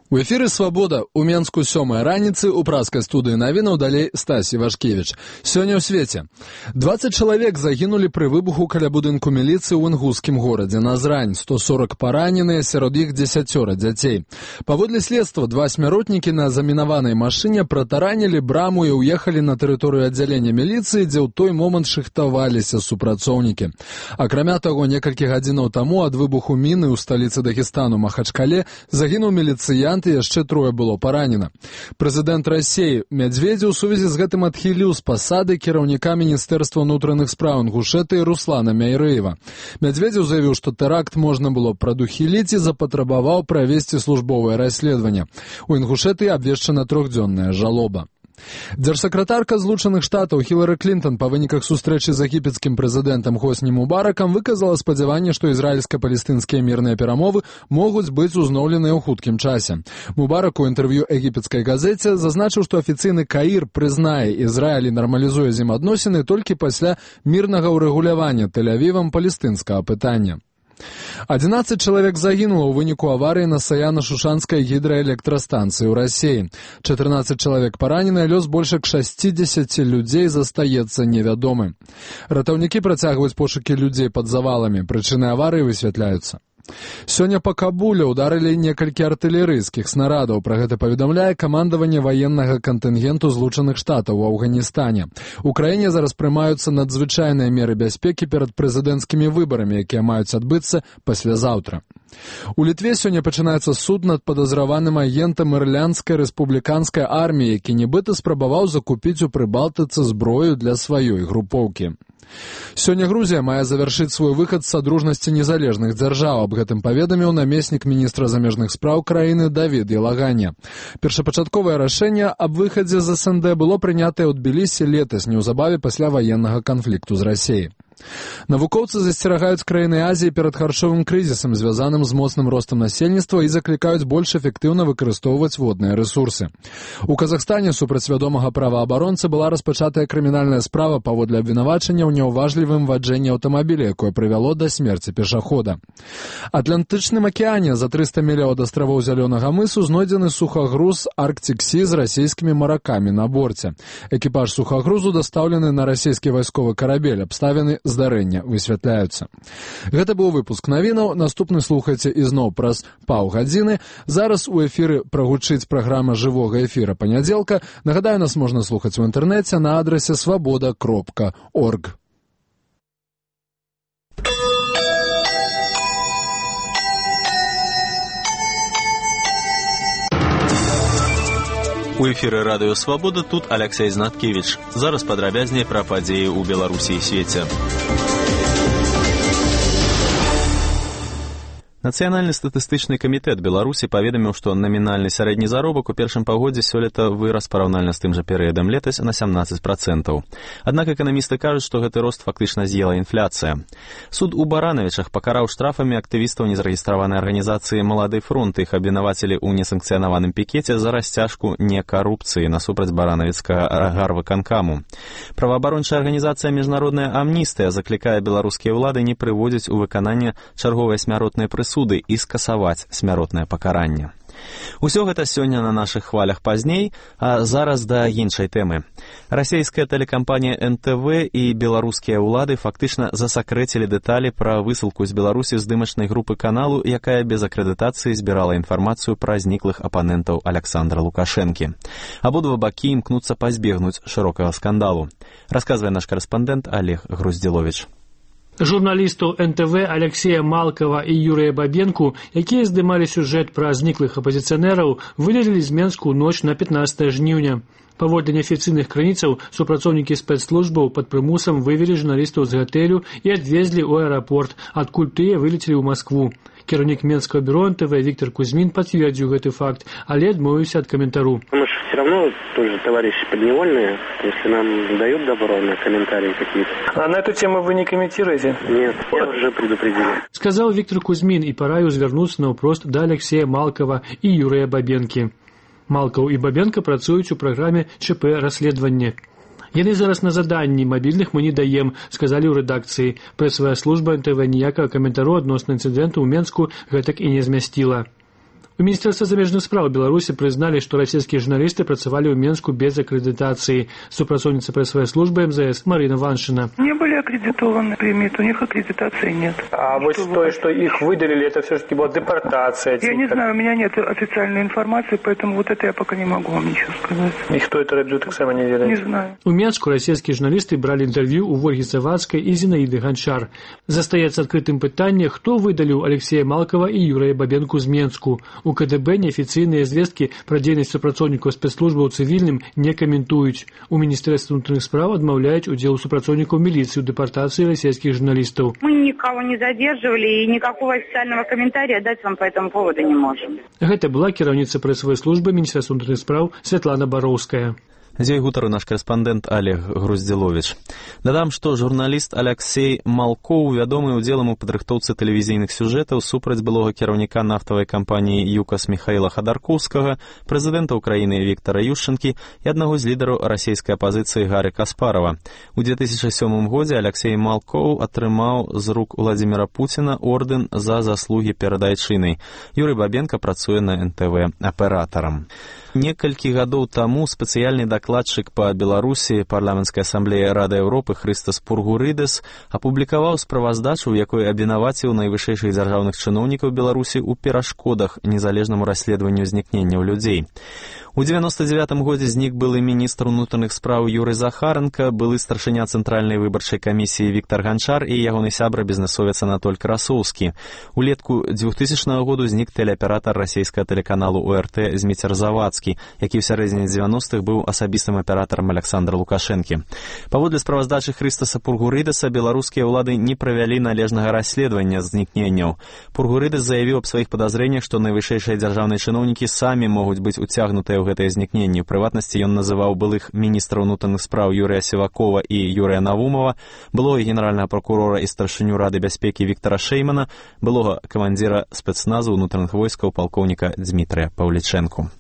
У эфіры «Свабода» у Менску 7 раніцы у праскай студыі навінаў далей Стась Івашкевіч. Сёння ў свеце. 20 чалавек загінулі пры выбуху каля будынку міліцыі ў інгускім горадзе Назрань. 140 параненыя, сярод іх 10 дзяцей. Паводле следства, 2 смяротнікі на замінаванай машыне пратаранілі браму і ўехалі на тэрыторыю аддзялення міліцыі, дзе ў той момант шыхтаваліся супрацоўнікі. Акрамя таго, некалькі гадзінаў таму ад выбуху міны ў сталіцы Дагестану Махачкале загінуў міліцыянт і яшчэ 3 было паранена. Прэзідэнт Расіі Медведзеў у сувязі з гэтым адхіліў з пасады кіраўніка Міністэрства ўнутраных спраў Інгушэтыі Руслана Мяйрэева. Медведзеў заявіў, што тэракт можна было прадухіліць і запатрабаваў правесці службовае расследаванне. У Інгушэтыі абвешчана 3-дзённая жалоба. Дзяржсакратарка Злучаных Штатаў Хілары Клінтон па выніках сустрэчы з егіпецкім прэзідэнтам Хосні Мубаракам выказала спадзяванне, што ізраільска-палестынскія мірныя перамовы могуць быць узноўленыя ў хуткім часе. Мубарак у інтэрв'ю егіпецкай газеце зазначыў, што афіцыйны Каір прызнае Ізраіль і нармалізуе з ім адносіны толькі пасля мірнага ўрэгулявання Тель-Авівам палестынскага пытання. 11 чалавек загінула ў выніку аварыі на Саяна-Шушанскай гідраэлектрастанцыі ў Расіі. 14 чалавек паранены, лёс больш як 60 людзей застаецца невядомы. Ратаўнікі працягваюць пошукі людзей пад заваламі, прычыны аварыі высвятляюцца. Сёння па Кабуле ўдарылі некалькі артылерыйскіх снарадаў. Пра гэта паведамляе камандаванне ваеннага кантынгенту Злучаных Штатаў у Афганістане. У краіне зараз прымаюцца надзвычайныя меры бяспекі перад прэзідэнцкімі выбарамі, якія маюць адбыцца паслязаўтра. У Літве сёння пачынаецца суд над падазраваным агентам ірландскай рэспубліканскай арміі, які нібыта спрабаваў закупіць у Прыбалтыцы зброю для сваёй групоўкі. Сёння Грузія мае завяршыць свой выхад з садружнасці незалежных дзяржаў. Аб гэтым паведаміў намеснік міністра замежных спраў краіны Давід Елаганя. Першапачатковае рашэнне аб выхадзе з СНД было прынятае ў Тбілісі летась, неўзабаве пасля ваеннага канфлікту з Расіяй. Навукоўцы засцерагаюць краіны Азіі перад харчовым крызісам, звязаным з моцным ростам насельніцтва, і заклікаюць больш эфектыўна выкарыстоўваць водныя рэсурсы. У Казахстане супраць вядомага праваабаронцы была распачатая крымінальная справа паводле абвінавачання ў няўважлівым ваджэнні аўтамабіля, якое прывяло да смерці пешахода. Атлантычным акіяне за 300 міляў ад астравоў Зялёнага мысу знойдзены сухагруз Арктик-Сі з расійскімі маракамі на борце. Экіпаж сухагрузу дастаўлены на расійскі вайсковы карабель. Абставіны здарэння высвятляюцца. Гэта быў выпуск навінаў. Наступны слухайце ізноў праз паўгадзіны. Зараз у эфіры прагучыць праграма жывога эфіра панядзелка. Нагадаю, нас можна слухаць у інтэрнэце на адрасе свабода.орг. У эфіры радыё «Свабода» тут Алексей Знаткевич. Зараз падрабязней пра падзеі ў Беларусі і свеце. Нацыянальны статыстычны камітэт Беларусі паведаміў, што намінальны сярэдні заробак у першым паўгоддзі сёлета вырас параўнальна з тым жа перыядам летась на 17%. Аднак эканамісты кажуць, што гэты рост фактычна з'ела інфляцыя. Суд у Баранавічах пакараў штрафамі актывістаў незарэгістраванай арганізацыі «Малады фронт». Іх абвінавацілі ў несанкцыянаваным пікеце за расцяжку некарупцыі насупраць баранавіцкага гарвыканкаму. Праваабарончая арганізацыя «Міжнародная амністыя» заклікае беларускія ўлады не прыводзіць у выкананне чарговыя смяротныя прысуды і скасаваць смяротнае пакаранне. Усё гэта сёння на нашых хвалях пазней, а зараз да іншай тэмы. Расійская тэлекампанія НТВ і беларускія ўлады фактычна засакрэцілі дэталі пра высылку з Беларусі здымачнай групы каналу, якая без акрэдытацыі збірала інфармацыю пра зніклых апанентаў Аляксандра Лукашэнкі. Абодва бакі імкнуцца пазбегнуць шырокага скандалу. Расказвае наш карэспандэнт Олег Груздзіловіч. Журналістаў НТВ Алексея Малкова і Юрыя Бабенку, якія здымалі сюжэт пра зніклых апазіцыянераў, вылезлі з Менску ноч на 15 жніўня. Паводле неафіцыйных крыніцаў, супрацоўнікі спецслужбаў пад прымусам вывелі журналістаў з гатэлю і адвезлі ў аэрапорт, адкуль тыя вылецелі ў Маскву. Кіраўнік Менскага бюро НТВ Виктор Кузьмин пацвердзіў гэты факт, але адмовіўся ад каментару. Мы же все равно тоже товарищи подневольные, если нам дают добро на комментарии какие-то. А на эту тему вы не комментируете? Нет, я уже предупредил. Сказал Виктор Кузьмин и параіў звярнуцца наўпрост да Алексея Малкова і Юрыя Бабенкі. Малкаў і Бабенка працуюць у праграме ЧП «Расследаванне». Яны зараз на заданні, мабільных мы не даем, сказалі ў рэдакцыі. Прэсавая служба НТВ ніякага каментару адносна інцыдэнту ў Менску гэтак і не змясціла. У Міністэрства замежных спраў Беларусі прызналі, што расійскія журналісты працавалі ў Менску без акрэдытацыі. Супрацоўніца прэсавай службы МЗС Марина Ваншина. Не были аккредитованы, примет, у них аккредитации нет. А вот то, что их выдалили, это все-таки была депортация? Я не знаю, у меня нет официальной информации, поэтому вот это я пока не могу вам ничего сказать. И кто это робил, так само не ведает? Не знаю. У Менску расійскія журналісты бралі інтэрв'ю у Ольгі Завадскай і Зінаіды Ганчар. Застаецца адкрытым пытанне, хто выдаліў Алексея Малкова і Юрыя Бабенку з Менску. У КДБ неафіцыйныя звесткі пра дзейнасць супрацоўнікаў спецслужбаў цывільным не каментуюць. У Міністэрстве внутренних спраў адмаўляюць удзел супрацоўнікаў міліцыі ў дэпартацыі расійскіх журналістаў. Мы никого не задерживали и никакого официального комментария дать вам по этому поводу не можем. Гэта была кіраўніца прэсавай службы Міністэрства внутренних спраў Святлана Бароўская. З ёй гутары наш корэспандэнт Олег Груздзіловіч. Дадам, што журналіст Алексей Малкоў вядомы ўдзелам у падрыхтоўцы тэлевізійных сюжэтаў супраць былога кіраўніка нафтавай кампаніі ЮКАС Михаила Ходорковскага, прэзідэнта ўкраіны Віктара Ющэнкі і аднаго з лідараў расійскай апазіцыі Гарі Каспарова. У 2007 годзе Алексей Малкоў атрымаў з рук Владзіміра Пуціна ордэн за заслугі перад айчынай. Юрый Бабенка працуе на НТВ аператарам. Некалькі гадоў таму спецыяльны дакладчык па Беларусі парламенцкай асамблеі Рады Еўропы Хрыстас Пургурыдэс апублікаваў справаздачу, у якой абвінаваціў найвышэйшых дзяржаўных чыноўнікаў Беларусі ў перашкодах незалежнаму расследаванню знікненняў людзей. У 99 годзе знік былы міністр унутраных спраў Юрый Захаренко, былы старшыня Цэнтральнай выбарчай камісіі Віктар Ганчар і ягоны сябра бізнесовец Анатоль Красоўскі. Улетку 2000 году знік тэлеаператар расійскага тэлеканалу ОРТ Зміцер Завадскі, які ў сярэдзіне 90-х быў асабістым аператарам Александра Лукашэнкі. Паводле справаздачы Хрыстаса Пургурыдэса, беларускія ўлады не правялі належнага расследавання знікненняў. Пургурыдэс заявіў аб сваіх падазрэннях, што найвышэйшыя дзяржаўныя чыноўнікі самі могуць быць уцягнутыя ў гэтае знікненне. У прыватнасці ён называў былых міністраў унутраных спраў Юрыя Сівакова і Юрыя Навумова, былога генеральнага прокурора і старшыню Рады бяспекі Віктара Шэймана, былога камандзіра спецназу унутраных войскаў палкоўніка Дзмітрыя Паўлічэнку.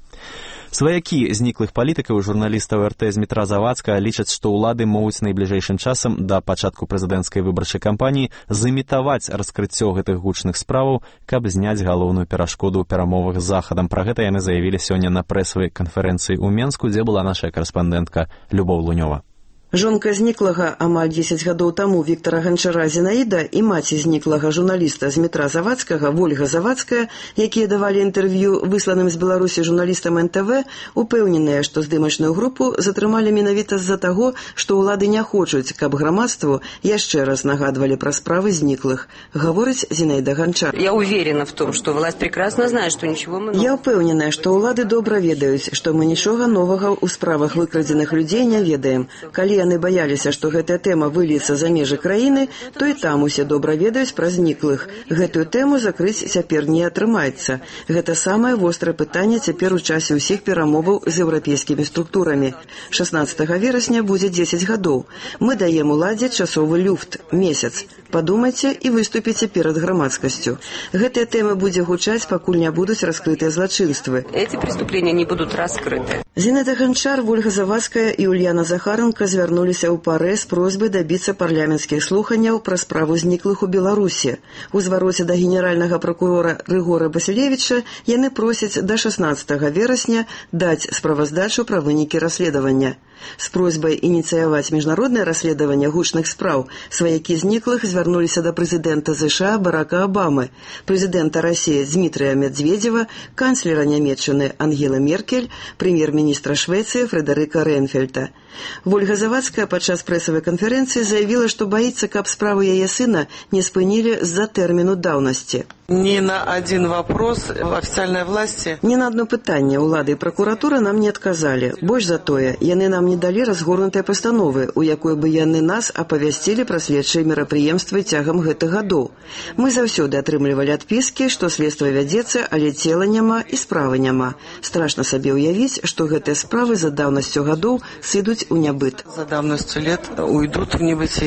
Сваякі зніклых палітыкаў і журналістаў РТ Змітра Завадскага лічаць, што ўлады могуць найбліжэйшым часам да пачатку прэзідэнцкай выбарчай кампаніі зымітаваць раскрыццё гэтых гучных справаў, каб зняць галоўную перашкоду ў перамовах з Захадам. Пра гэта яны заявілі сёння на прэсавай канферэнцыі ў Менску, дзе была наша карэспандэнтка Любоў Лунёва. Жонка зніклага амаль 10 гадоў таму Віктара Ганчара Зінаіда і маці зніклага журналіста Змітра Завадскага Ольга Завадская, якія давалі інтэрв'ю высланым з Беларусі журналістам НТВ, упэўненыя, што здымачную групу затрымалі менавіта з-за таго, што ўлады не хочуць, каб грамадству яшчэ раз нагадвалі пра справы зніклых, гаворыць Зінаіда Ганчар. Я уверена в том, что власть прекрасно знает, что ничего мы... Я упэўненая, што ўлады добра ведаюць, што мы нічога новага ў справах выкрадзеных людзей не ведаем. Калі яны баяліся, што гэтая тэма выльецца за межы краіны, то і там усе добра ведаюць пра зніклых. Гэтую тэму закрыць цяпер не атрымаецца. Гэта самае вострае пытанне цяпер у часе ўсіх перамоваў з еўрапейскімі структурамі. 16 верасня будзе 10 гадоў. Мы даем уладзе часовы люфт, месяц. Падумайце і выступіце перад грамадскасцю. Гэтая тэма будзе гучаць, пакуль не будуць раскрытыя злачынствы. Эти преступления не будут раскрыты. Зінаіда Ганчар, Ольга Завадская і Ульяна Захаренко звярнуліся ў ПАРЭ з просьбай дабіцца парламенцкіх слуханняў пра справу зніклых у Беларусі. У звароце да генеральнага прокурора Рыгора Басілевіча яны просяць да 16 верасня даць справаздачу пра вынікі расследавання. З просьбай ініцыяваць міжнароднае расследаванне гучных спраў сваякі зніклых звярнуліся да прэзідэнта США Барака Абамы, прэзідэнта Расіі Дзмітрыя Медведзева, канцлера Нямецчыны Ангелы Меркель, прэм'ер-міністра Швецыі Фрэдэрыка Рейнфельда. Ольга Завадская падчас прэсавай канферэнцыі заявіла, што баіцца, каб справу яе сына не спынілі з-за тэрміну даўнасці. Ни на один вопрос официальной власти. Ни на одно пытанне ўлады і пракуратура нам не адказалі. Больш за тое, яны нам не далі разгорнутыя пастановы, у якой бы яны нас апавясцілі пра следчыя мерапрыемствы цягам гэтых гадоў. Мы заўсёды атрымлівалі адпіскі, што следства вядзецца, але цела няма і справы няма. Страшна сабе ўявіць, што гэтыя справы за даўнасцю гадоў сыдуць у нябыт. За давностью лет уйдут в небытие.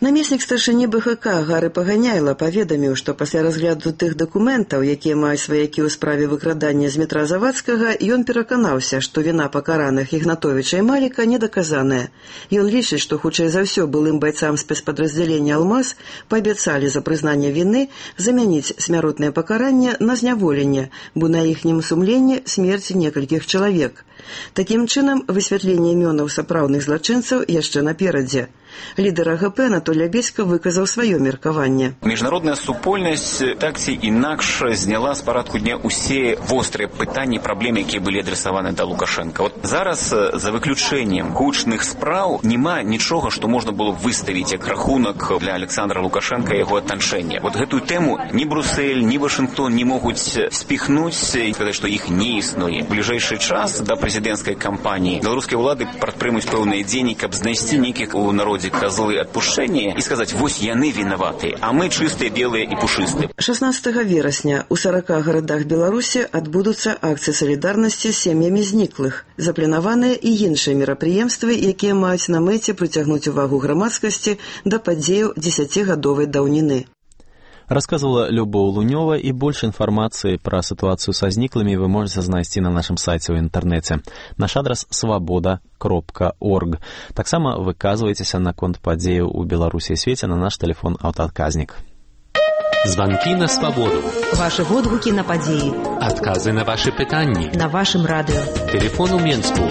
Намеснік старшыні БХК Гары Паганяйла паведаміў, што пасля разгляду тых дакументаў, якія маюць сваякі ў справе выкрадання з метра Завадскага, ён пераканаўся, што віна пакараных Ігнатовіча і Маліка недаказаная. Ён лічыць, што хутчэй за ўсё былым байцам спецпадраздзялення «Алмаз» паабяцалі за прызнанне віны замяніць смяротнае пакаранне на зняволенне, бо на іхнім сумленні смерць некалькіх чалавек. Такім чынам, высвятленне імёнаў сапраўдных злачынцаў яшчэ наперадзе. Лідар АГП Анатолій Абеська выказаў сваё меркаванне. Міжнародная супольнасць так ці інакш зняла з парадку дня усе вострыя пытанні і праблемы, якія былі адресаваны да Лукашенка. От зараз, за выключэннем гучных спраў, няма нічога, што можна было выставіць як рахунак для Александра Лукашенка і яго атаншэння. Вот гэтую тэму ні Брюссель, ні Вашынгтон не могуць спіхнуць і сказаць, што іх не існуе. У бліжэйшы час да прэзідэнцкай кампаніі беларускія ўлады прадпрымуць пэўныя дзеянні, каб знайсці нейкіх у народзе козлы адпушчэння і сказаць, вось яны вінаваты, а мы чыстыя, белыя і пушыстыя. 16 верасня у 40 гарадах Беларусі адбудуцца акцыі салідарнасці з сем'ямі зніклых. Запланаваныя і іншыя мерапрыемствы, якія маюць на мэце прыцягнуць увагу грамадскасці да падзеяў 10-гадовай даўніны. Рассказывала Любоў Лунёва, и больше информации про ситуацию со зниклыми вы можете знайсці на нашем сайте в интернете. Наш адрес svoboda.org. Таксама выказвайцеся наконт падзеяў у Беларусі і свеце на наш телефон аўтаадказнік. Звонки на свободу. Ваши водгуки на падзеі. Отказы на ваши пытанні. На вашем радио. Телефон у Менску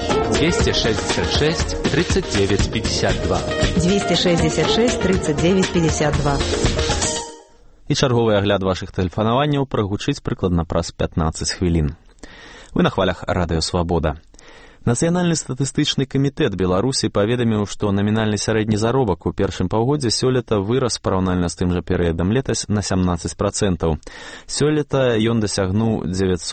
266 39 52. 266 39 52. І чарговы агляд вашых тэлефанаванняў прагучыць прыкладна праз 15 хвілін. Вы на хвалях радыё «Свабода». Нацыянальны статыстычны камітэт Беларусі паведаміў, што намінальны сярэдні заробак у першым паўгоддзі сёлета вырас параўнальна з тым жа перыядам летась на 17%. Сёлета ён дасягнуў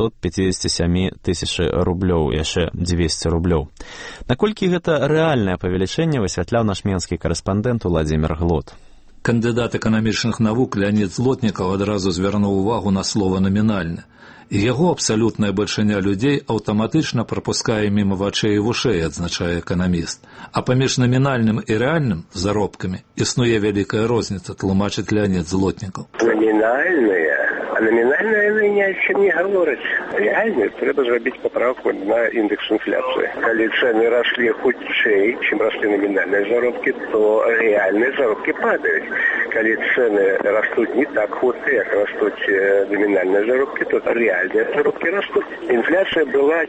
957 тысячы рублёў, яшчэ 200 рублёў. Наколькі гэта рэальнае павелічэнне, высвятляў наш менскі карэспандэнт Уладзімір Глот. Кандыдат эканамічных навук Леонід Злотнікаў адразу звярнуў увагу на слова «намінальна». І яго абсалютная бальшыня людзей аўтаматычна прапускае міма вачэй і вушэй, адзначае эканаміст. А паміж намінальным і рэальным заробкамі існуе вялікая розніца, тлумачыць Леонід Злотнікаў. Номінальныя, а номінальная яны ні о чым не гавораць. Рэальна трэба зрабіць папраўку на індекс інфляцыі. Калі цэны раслі хутчэй, чым раслі намінальныя заробкі, то рэальныя заробкі падаюць. Калі цэны растуць не так хутка, як растуць номінальныя заробкі, то рэальныя заробкі растуць. Інфляцыя была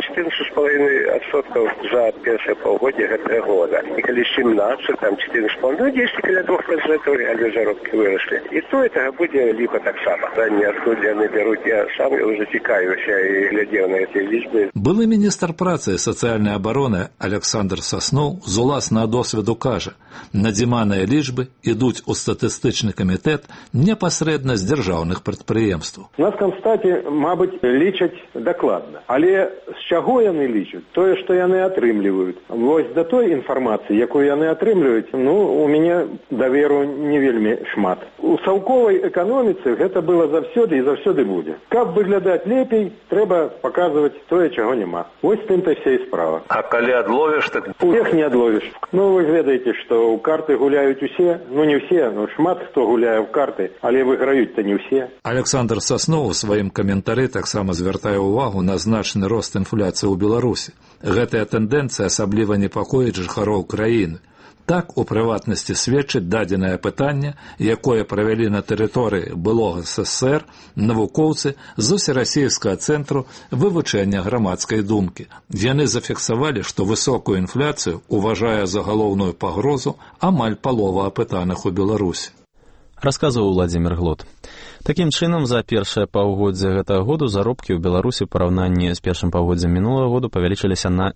14,5% за першае паўгоддзе гэтага года. І калі 17, там 14,5%, ну 10, каля 2% рэальныя заробкі выраслі. І то этого будзе ліха таксама. Адкуль яны бяруць, я сам уже цікавіўся і глядзеў на эти лічбы. Былы міністр працы і сацыяльнай абароны Александр Сасноў з уласнага досведу кажа, надзіманыя лічбы ідуць у статыстычны камітэт непасрэдна з дзяржаўных прадпрыемстваў. На Нацкамстаце, мабыць, лічаць дакладна. Але з чаго яны лічаць? Тое, што яны атрымліваюць. Вось да той інфармацыі, якую яны атрымліваюць, у мяне даверу не вельмі шмат. У саўковай эканоміцы гэта было заўсёды і заўсёды будзе. Каб выглядаць лепей, трэба паказваць тое, чаго няма. Вось тым-то вся і справа. А калі адловіш, так... Усіх не адловіш. Вы ведаеце, што ў карты гуляюць усе, не ўсе, шмат хто гуляе ў карты, але выйграюць-то не ўсе. Александр Сасноў у сваім каментары таксама звяртае ўвагу на значны рост інфляцыі ў Беларусі. Гэтая тэндэнцыя асабліва непакоіць жыхароў краіны. Так, у прыватнасці сведчыць дадзенае пытанне, якое правялі на тэрыторыі былога СССР навукоўцы з усерасійскага цэнтру вывучэння грамадскай думкі. Яны зафіксавалі, што высокую інфляцыю уважае за галоўную пагрозу амаль палова апытаных у Беларусі. Расказваў Уладзімір Глот. Такім чынам, за першае паўгоддзе гэтага году заробкі ў Беларусі ў параўнанні з першым паўгоддзем мінулага году павялічыліся на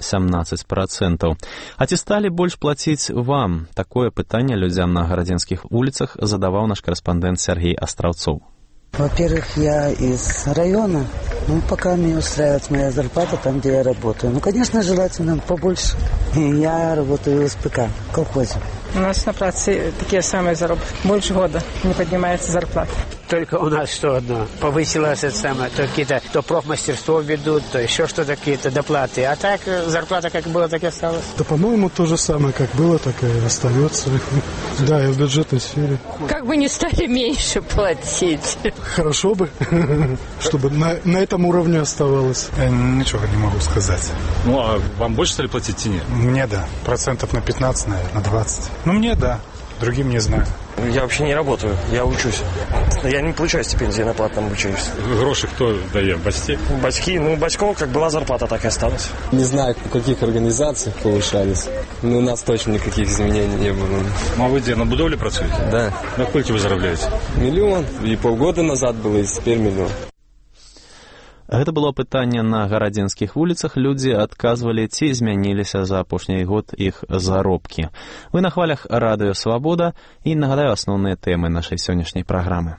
17%. А ці сталі больш плаціць вам? Такое пытанне людзям на гарадзенскіх вуліцах задаваў наш карэспандэнт Сергей Астраўцоў. Во-первых, я из района, пока мне устраивает моя зарплата там, где я работаю. Конечно, желательно побольше. Я работаю в СПК, в колхозе. У нас на праце такие самые заработки. Больше года не поднимается зарплата. Только у нас что одно, повысилось это самое, то какие-то, то профмастерство ведут, то еще что-то, какие-то доплаты. А так зарплата как было, так и осталась. Да, по-моему, то же самое, как было, так и остается. працуете? Да, я в бюджетной сфере. Как бы не стали меньше платить. Хорошо бы, чтобы на этом уровне оставалось. Я ничего не могу сказать. Ну, а вам больше стали платить или нет? Мне да, процентов на 15, наверное, на 20. Ну, мне да, другим не знаю. Я вообще не работаю, я учусь. Я не получаю стипендии, на платном обучаюсь. Гроши кто дает? Батьки? Батьки, батьков как была зарплата, так и осталась. Не знаю, в каких организациях повышались. Но у нас точно никаких изменений не было. Ну, а вы где, на будовле працуете? Да. На сколько вы заробляете? 1 миллион. И полгода назад было, и теперь 1 миллион. Гэта было пытанне на гарадзінскіх вуліцах. Людзі адказвалі, ці змяніліся за апошні год іх заробкі. Вы на хвалях радыё «Свабода» і нагадаю асноўныя тэмы нашай сённяшняй праграмы.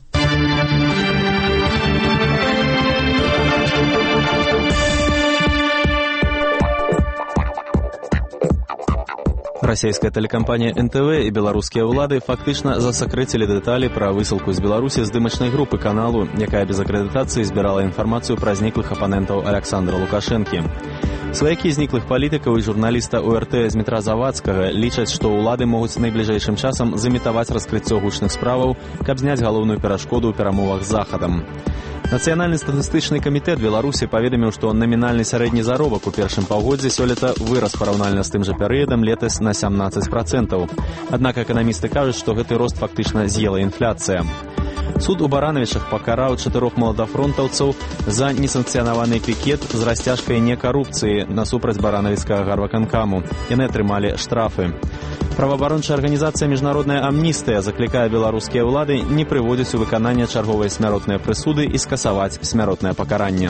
Расійская тэлекампанія НТВ і беларускія ўлады фактычна засакрэцілі дэталі пра высылку з Беларусі здымачнай групы каналу, якая без акрэдытацыі збірала інфармацыю пра зніклых апанентаў Александра Лукашэнкі. Сваякі зніклых палітыкаў і журналіста УРТ Змітра Завадскага лічаць, што ўлады могуць найбліжэйшым часам замітаваць раскрыццё гучных справаў, каб зняць галоўную перашкоду ў перамовах з Захадам. Нацыянальны статыстычны камітэт Беларусі паведаміў, што намінальны сярэдні заробак у першым паўгоддзі сёлета вырас параўнальна з тым жа перыядам летась на 17%. Аднак эканамісты кажуць, што гэты рост фактычна з'ела інфляцыя. Суд у Баранавічах пакараў 4 маладафронтаўцаў за несанкцыянаваны пікет з расцяжкай некарупцыі насупраць баранавіцкага гарваканкаму. Яны атрымалі штрафы. Праваабарончая арганізацыя «Міжнародная амністыя» заклікае беларускія ўлады не прыводзіць у выкананне чарговыя смяротныя прысуды і скасаваць смяротнае пакаранне.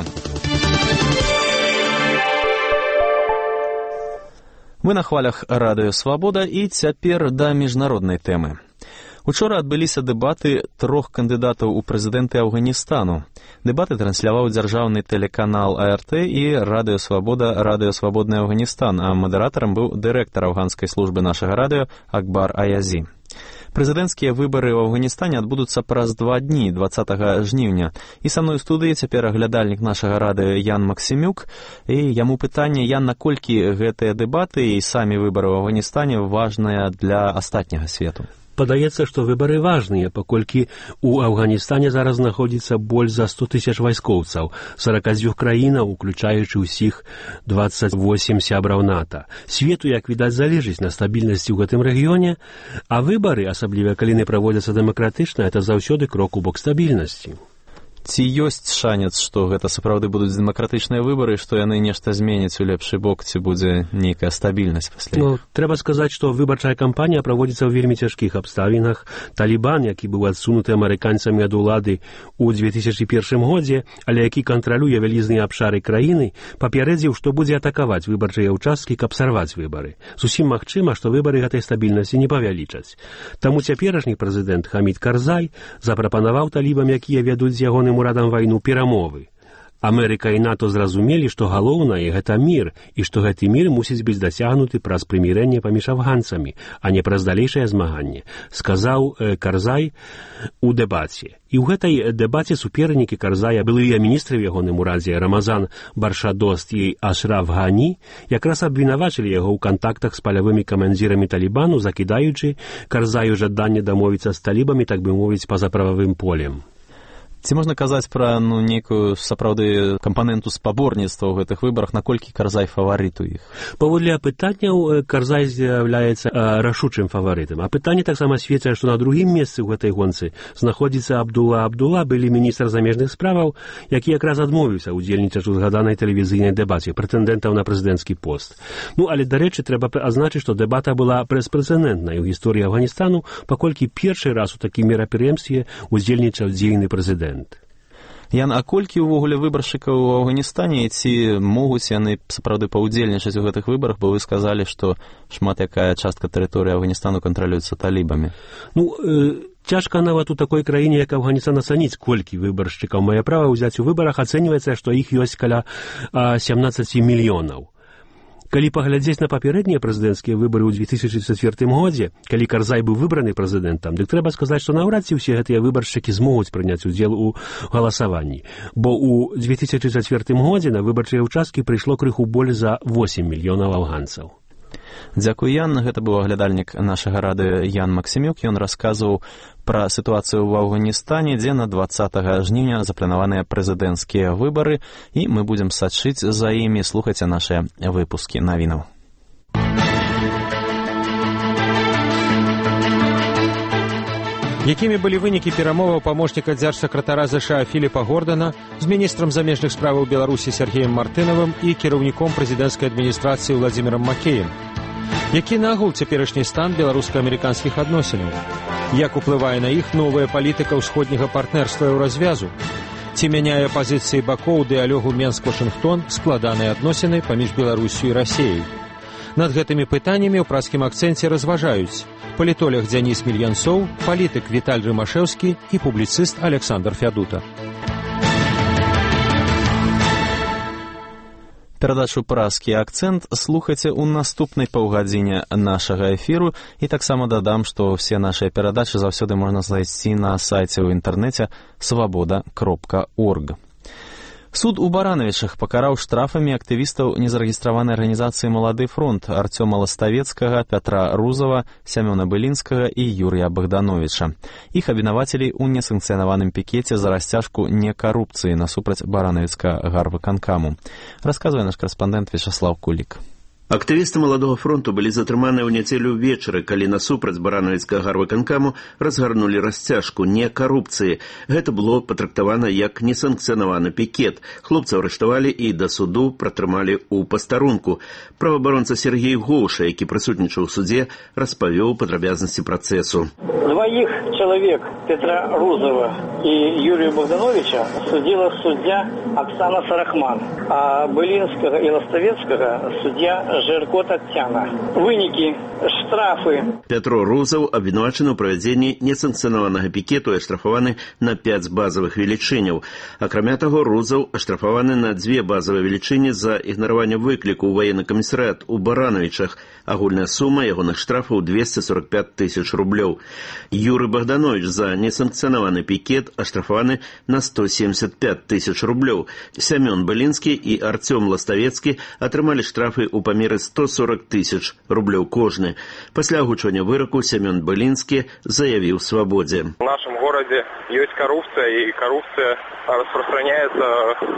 Вы на хвалях радыё «Свабода» і цяпер да міжнароднай тэмы. Учора адбыліся дэбаты 3 кандыдатаў у прэзідэнты Афганістану. Дэбаты трансляваў дзяржаўны тэлеканал АРТ і радыё «Свабода», радыё «Свабодны Афганістан», а мадэратарам быў дырэктар афганскай службы нашага радыё Акбар Аязі. Прэзідэнцкія выбары ў Афганістане адбудуцца праз 2 дні, 20 жніўня. І са мной у студыі цяпер аглядальнік нашага радыё Ян Максімюк. І яму пытанне, Ян, наколькі гэтыя дэбаты і самі выбары ў Афганістане важныя для астатняга свету? Падаецца, што выбары важныя, паколькі у Афганістане зараз знаходзіцца больш за 100 000 вайскоўцаў, 42 краінаў, уключаючы ўсіх 28 сябраў НАТО. Свету, як відаць, залежыць на стабільнасці ў гэтым рэгіёне, а выбары, асабліва калі не праводзяцца дэмакратычна, это заўсёды крок у бок стабільнасці. Ці ёсць шанец, што гэта сапраўды будуць дэмакратычныя выбары, што яны нешта зменяць у лепшы бок, ці будзе нейкая стабільнасць пасля? Ну, трэба сказаць, што выбарчая кампанія праводзіцца ў вельмі цяжкіх абставінах. Талібан, які быў адсунуты амерыканцамі ад улады ў 2001 годзе, але які кантралюе вялізныя абшары краіны, папярэдзіў, што будзе атакаваць выбарчыя ўчасткі, каб сарваць выбары. Зусім магчыма, што выбары гэтай стабільнасці не павялічаць. Таму цяперашні прэзідэнт Хамід Карзай запрапанаваў талібам, якія вядуць з ягоным урадам вайну, перамовы. Амерыка і НАТО зразумелі, што галоўнае гэта мір, і што гэты мір мусіць быць дасягнуты праз прымірэнне паміж афганцамі, а не праз далейшае змаганне, сказаў Карзай у дэбаце. І ў гэтай дэбаце супернікі Карзая, былыя міністры в ягоным урадзе Рамазан Баршадост і Ашраф Гані, якраз абвінавачылі яго ў кантактах з палявымі камандзірамі Талібану, закідаючы Карзаю жаданне дамовіцца з талібамі, так бы мовіць, па-за прававым полем. Ці можна казаць пра нейкую сапраўды кампаненту спаборніцтва ў гэтых выбарах, наколькі Карзай фаварыт у іх? Паводле пытанняў, Карзай з'яўляецца рашучым фаварытам. А пытанне таксама сведчае, што на другім месцы ў гэтай гонцы знаходзіцца Абдула, былы міністр замежных справаў, які якраз адмовіўся ўдзельнічаць у згаданай тэлевізійнай дэбаце прэтэндэнтаў на прэзідэнцкі пост. Ну, але, дарэчы, трэба адзначыць, што дэбата была беспрэцэдэнтнай у гісторыі Афганістану, паколькі першы раз у такім мерапрыемстве ўдзельнічаў дзейны прэзідэнт. Ян, а колькі ўвогуле выбаршчыкаў у Афганістане, ці могуць яны сапраўды паўдзельнічаць у гэтых выбарах, бо вы сказалі, што шмат якая частка тэрыторыі Афганістану кантралюецца талібамі? Ну, цяжка нават у такой краіне, як Афганістан, ацаніць, колькі выбаршчыкаў. Мае права ўзяць у выбарах, ацэньваецца, што іх ёсць каля 17 мільёнаў. Калі паглядзець на папярэднія прэзідэнцкія выбары ў 2004 годзе, калі Карзай быў выбраны прэзідэнтам, дык трэба сказаць, што наўрад ці ўсе гэтыя выбаршчыкі змогуць прыняць удзел у галасаванні. Бо ў 2004 годзе на выбарчыя ўчасткі прыйшло крыху болей за 8 мільёнаў афганцаў. Дзякуй, Ян. Гэта быў аглядальнік нашага радыё Ян Максімюк. Ён расказваў пра сітуацыю ў Афганістане, дзе на 20 жніўня запланаваныя прэзідэнцкія выбары, і мы будзем сачыць за імі. Слухайце нашыя выпускі навінаў. Якімі былі вынікі перамоваў памочніка дзяржсакратара ЗША Філіпа Гордана з міністрам замежных справаў Беларусі Сергеем Мартынавым і кіраўніком прэзідэнцкай адміністрацыі Владзімірам Макеем? Які нагул цяперашні стан беларуска-амерыканскіх адносінаў? Як уплывае на іх новая палітыка ўсходняга партнерства і развязу? Ці мяняе пазіцыі бакоў дыялогу Менск-Вашынгтон складаныя адносіны паміж Беларусю і Расіяй? Над гэтымі пытаннямі ў праскім акцэнце разважаюць палітолог Дзяніс Мільянцоў, палітык Віталь Рымашэўскі і публіцыст Александр Фядута. Перадачу «Праскі акцэнт» слухайце ў наступнай паўгадзіне нашага эфіру, і таксама дадам, што ўсе нашыя перадачы заўсёды можна знайсці на сайце ў інтэрнэце свабода.орг. Суд у Барановичах пакараў штрафамі актывістаў незарэгістраванай арганізацыі «Малады фронт» Арцёма Ластавецкага, Пятра Рузава, Сямёна Былінскага і Юрія Богдановича. Іх абвінавацілі ў несанкцыянаваным пікеце за расцяжку некарупцыі насупраць Барановіцкага гарвыканкаму. Расказвае наш карэспандэнт Вячаслав Кулік. Актывісты «Маладога фронту» былі затрыманыя ў нядзелю ўвечары, калі насупраць Барановіцкага гарвыканкаму разгарнулі расцяжку не карупцыі. Гэта было патрактавана як несанкцыянаваны пікет. Хлопцаў арыштавалі і да суду пратрымалі ў пастарунку. Праваабаронца Сергей Гоўша, які прысутнічаў у судзе, распавёў падрабязнасці працэсу. Двоих человек, Петра Рузова и Юрия Богдановича, судила судья Оксана Сарахман, а Былинского и Ластавецкого судья Жирко Татьяна. Вынікі, штрафы. Петро Рузаў абвінавачаны ў правядзенні несанкцыянаванага пікету і аштрафаваны на 5 базавых велічыняў. Акрамя таго, Рузаў аштрафаваны на 2 базавыя велічыні за ігнараванне выкліку ў ваенны камісарыят у Барановичах. Агульная сума ягоных штрафаў 245 тысяч рублёў. Юрий Богданович за несанкцыянаваны пікет аштрафаваны на 175 тысяч рублёў. Сямён Былінскі і Арцём Ластавецкі атрымалі штрафы ў памеры 140 тысяч рублёў кожны. Пасля агучвання выраку Сямён Былінскі заявіў свабодзе. В нашем городе есть коррупция, и коррупция распространяется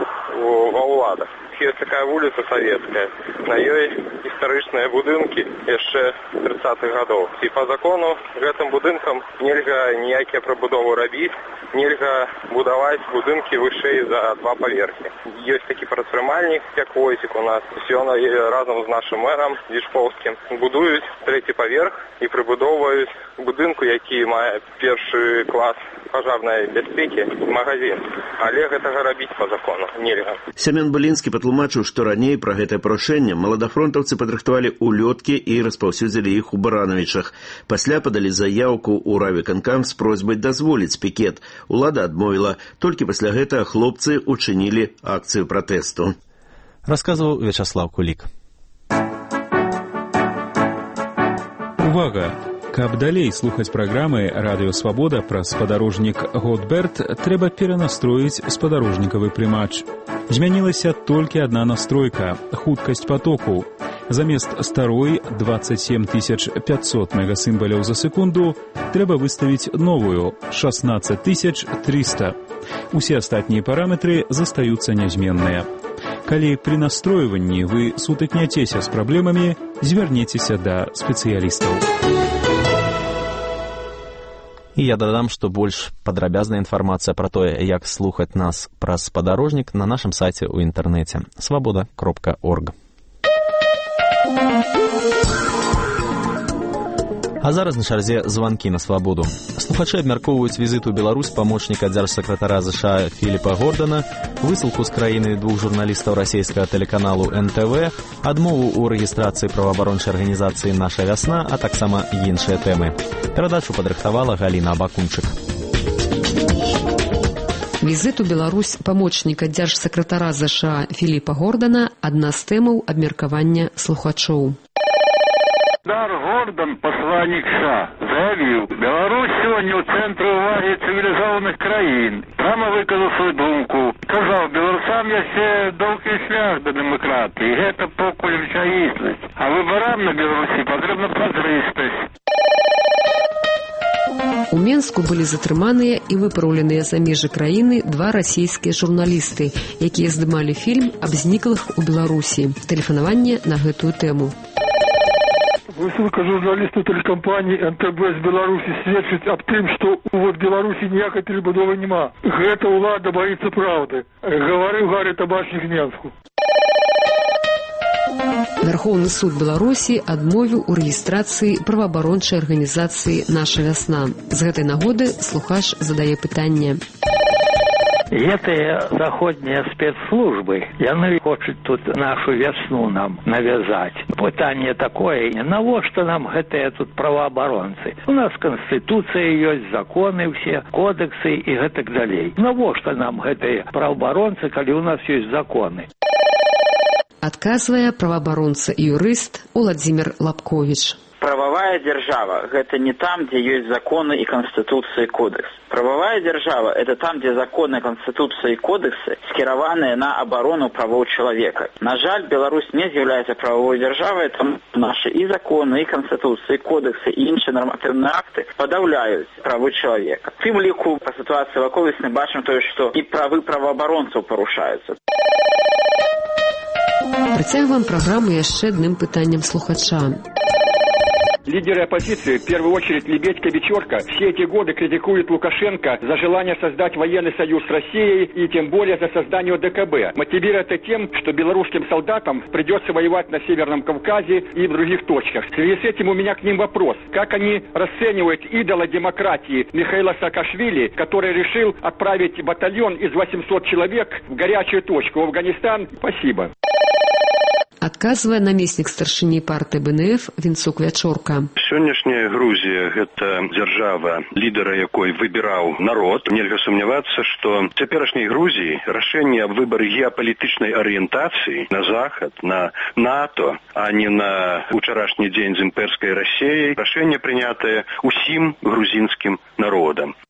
во ўладах. Есть такая улица Советская, на ёй историчные будынки еще 30-х годов. И по закону гэтым будынкам нельга ніякія прабудовы рабіць, нельга будаваць будынки вышэй за 2 паверхі. Есть такі прадпрымальнік, як Войцік у нас. Ён разом з нашим мэром Дзічковскім будуюць 3-й паверх і прыбудоўваюць будынку, які мае першы клас пажарнай бяспекі, магазин. Але гэтага рабіць по закону нельга. Сямён Былінскі патлумачыў, што раней пра гэтае парушэнне маладафронтаўцы падрыхтавалі улёткі і распаўсюдзілі іх у Барановичах. Пасля падалі заяўку ў райвыканкам з просьбай дазволіць пікет. Улада адмовіла. Толькі пасля гэтага хлопцы учынілі акцыю пратэсту. Расказваў Вячаслав Кулік. Увага! Каб далей слухаць праграмы «Радыё Свабода» пра спадарожнік Готберт, трэба перанастроіць спадарожнікавы прымач. Змянілася толькі адна настройка – хуткасць потоку. Замест старой 27 500 мегасімбаляў за секунду трэба выставіць новую – 16 300. Усе астатнія параметры застаюцца нязменныя. Калі пры настройванні вы сутыкняцеся з праблемамі, звярніцеся да спецыялістаў. І я дадам, што больш падрабязная інфармацыя пра тое, як слухаць нас праз спадарожнік на нашым сайце ў інтэрнэце свабода.орг. А зараз на чарзе званкі на свабоду. Слухачы абмяркоўваюць візіт у Беларусь памочніка дзяржсакратара ЗША Філіпа Гордана, высылку з краіны 2 журналістаў расійскага тэлеканалу НТВ, адмову ў рэгістрацыі праваабарончай арганізацыі «Наша вясна», а таксама іншыя тэмы. Перадачу падрыхтавала Галіна Абакунчык. Візит у Беларусь памочніка дзяржсакратара ЗША Філіпа Гордана – адна з тэмаў абмеркавання слухачоў. Дар Гордан, посланник США, заявил, Беларусь сегодня в центре уваги цивилизованных краин. Прямо выказал свою думку. сказаў, беларусам яшчэ доўгі шлях да дэмакратыі. Гэта покуль рэчаіснасць. А выбарам на Беларусі патрэбна празрыстасць. У Менску былі затрыманыя і выпраўленыя за межы краіны два расійскія журналісты, якія здымалі фільм аб зніклых у Беларусі. Тэлефанаванне на гэтую тэму. Высылка журналістаў тэлекампаніі НТБ з Беларусі сведчыць аб тым, што ў Беларусі ніякай перабудовы няма. Гэта ўлада баіцца праўды, гаварыў Гарри Табачнік Менску. Верховны суд Беларусі адмовіў у рэгістрацыі праваабарончай арганізацыі «Наша вясна». З гэтай нагоды слухач задае пытанне. Гэтыя заходнія спецслужбы, яны хочуць тут нашу вясну нам навязаць. Пытанне такое, навошта нам гэтыя тут праваабаронцы? У нас канстытуцыя ёсць, законы ўсе, кодексы і гэтак далей. Навошта нам гэтыя праваабаронцы, калі у нас ёсць законы? Адказвае праваабаронца і юрыст Уладзімір Лапковіч. Правовая держава – это не там, где есть законы и конституция и кодекс. Правовая держава – это там, где законы, конституция и кодексы скіраваныя на оборону правоў человека. На жаль, Беларусь не является правовой державой, там наши и законы, и конституции, и кодексы, и іншыя нормативные акты подавляют правы человека. В тым ліку по ситуации ваколісна бачым тое, что и правы правоабаронцаў парушаются. Працягваем праграму яшчэ адным пытаннем слухача. Лидеры оппозиции, в первую очередь Лебедька, Вечерка, все эти годы критикуют Лукашенко за желание создать военный союз с Россией и тем более за создание ДКБ. Мотивируя это тем, что белорусским солдатам придется воевать на Северном Кавказе и в других точках. В связи с этим у меня к ним вопрос. Как они расценивают идола демократии Михаила Саакашвили, который решил отправить батальон из 800 человек в горячую точку, в Афганистан? Спасибо. Адказвае намеснік старшыні партыі БНФ Вінцук Вячорка. Сённяшняя Грузія – гэта дзяржава, лідара якой выбіраў народ. Нельга сумнявацца, што цяперашняй Грузіі рашэнне аб выбары геапалітычнай арыентацыі на захад, на НАТО, а не на учарашні дзень з імперскай Расіяй, рашэнне прынятае ўсім грузінскім народам.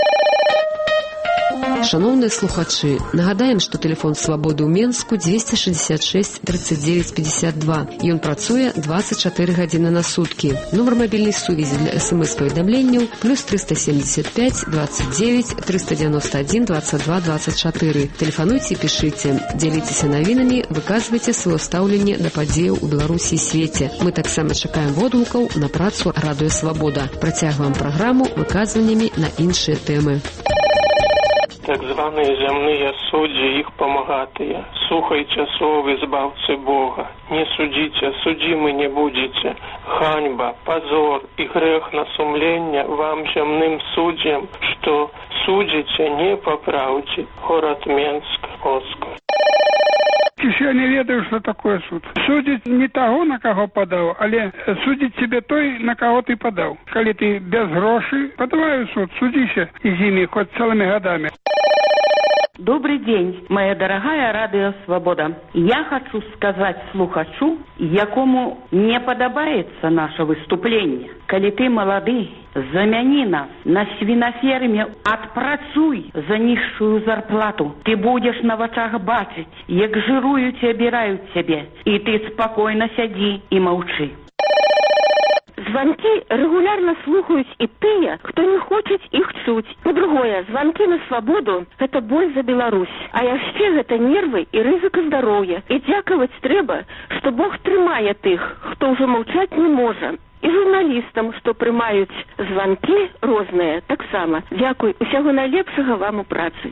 Шановныя слухачы, нагадаем, што тэлефон свабоды ў Менску 266 39 52. Ён працуе 24 гадзіны на суткі. Нумар мабільнай сувязі для СМС-паведамленняў +375 29 391 22 24. Тэлефануйце і пішыце. Дзяліцеся навінамі, выказвайце сваё стаўленне да падзеяў у Беларусі і свеце. Мы таксама чакаем водгукаў на працу Радыё Свабода. Працягваем праграму выказваннямі на іншыя тэмы. Так званыя зямныя суддзі, іх памагатыя. Слухайце словы збаўцы Бога. Не судзіце, судзімы не будзеце. Ганьба, пазор і грэх на сумленне вам, зямным суддзям, што судзіце не па праўдзе. Горад Менск, Оскар. Я не ведаю, что такое суд. Судить не того, на кого подал, але судить себе той, на кого ты подал. Коли ты без грошей, подавай в суд, судися и зими, хоть целыми годами. Добрый день, моя дорогая Радио Свобода. Я хочу сказать слухачу, якому не подобается наше выступление. Коли ты молодый, замяни нас на свиноферме, отпрацуй за низшую зарплату. Ты будешь на вачах бачить, як жируют и обирают тебе. И ты спокойно сиди и молчи. Звонки регулярно слухаюць і тыя, хто не хочуць іх чуць. По-другое, звонки на свабоду – гэта боль за Беларусь. А яшчэ гэта нервы і рызыка здароўя. І дзякаваць трэба, што Бог трымае тых, хто ўжо маўчаць не можа. І журналістам, што прымаюць звонки розныя, таксама. Дзякуй, усяго найлепшага вам у працы.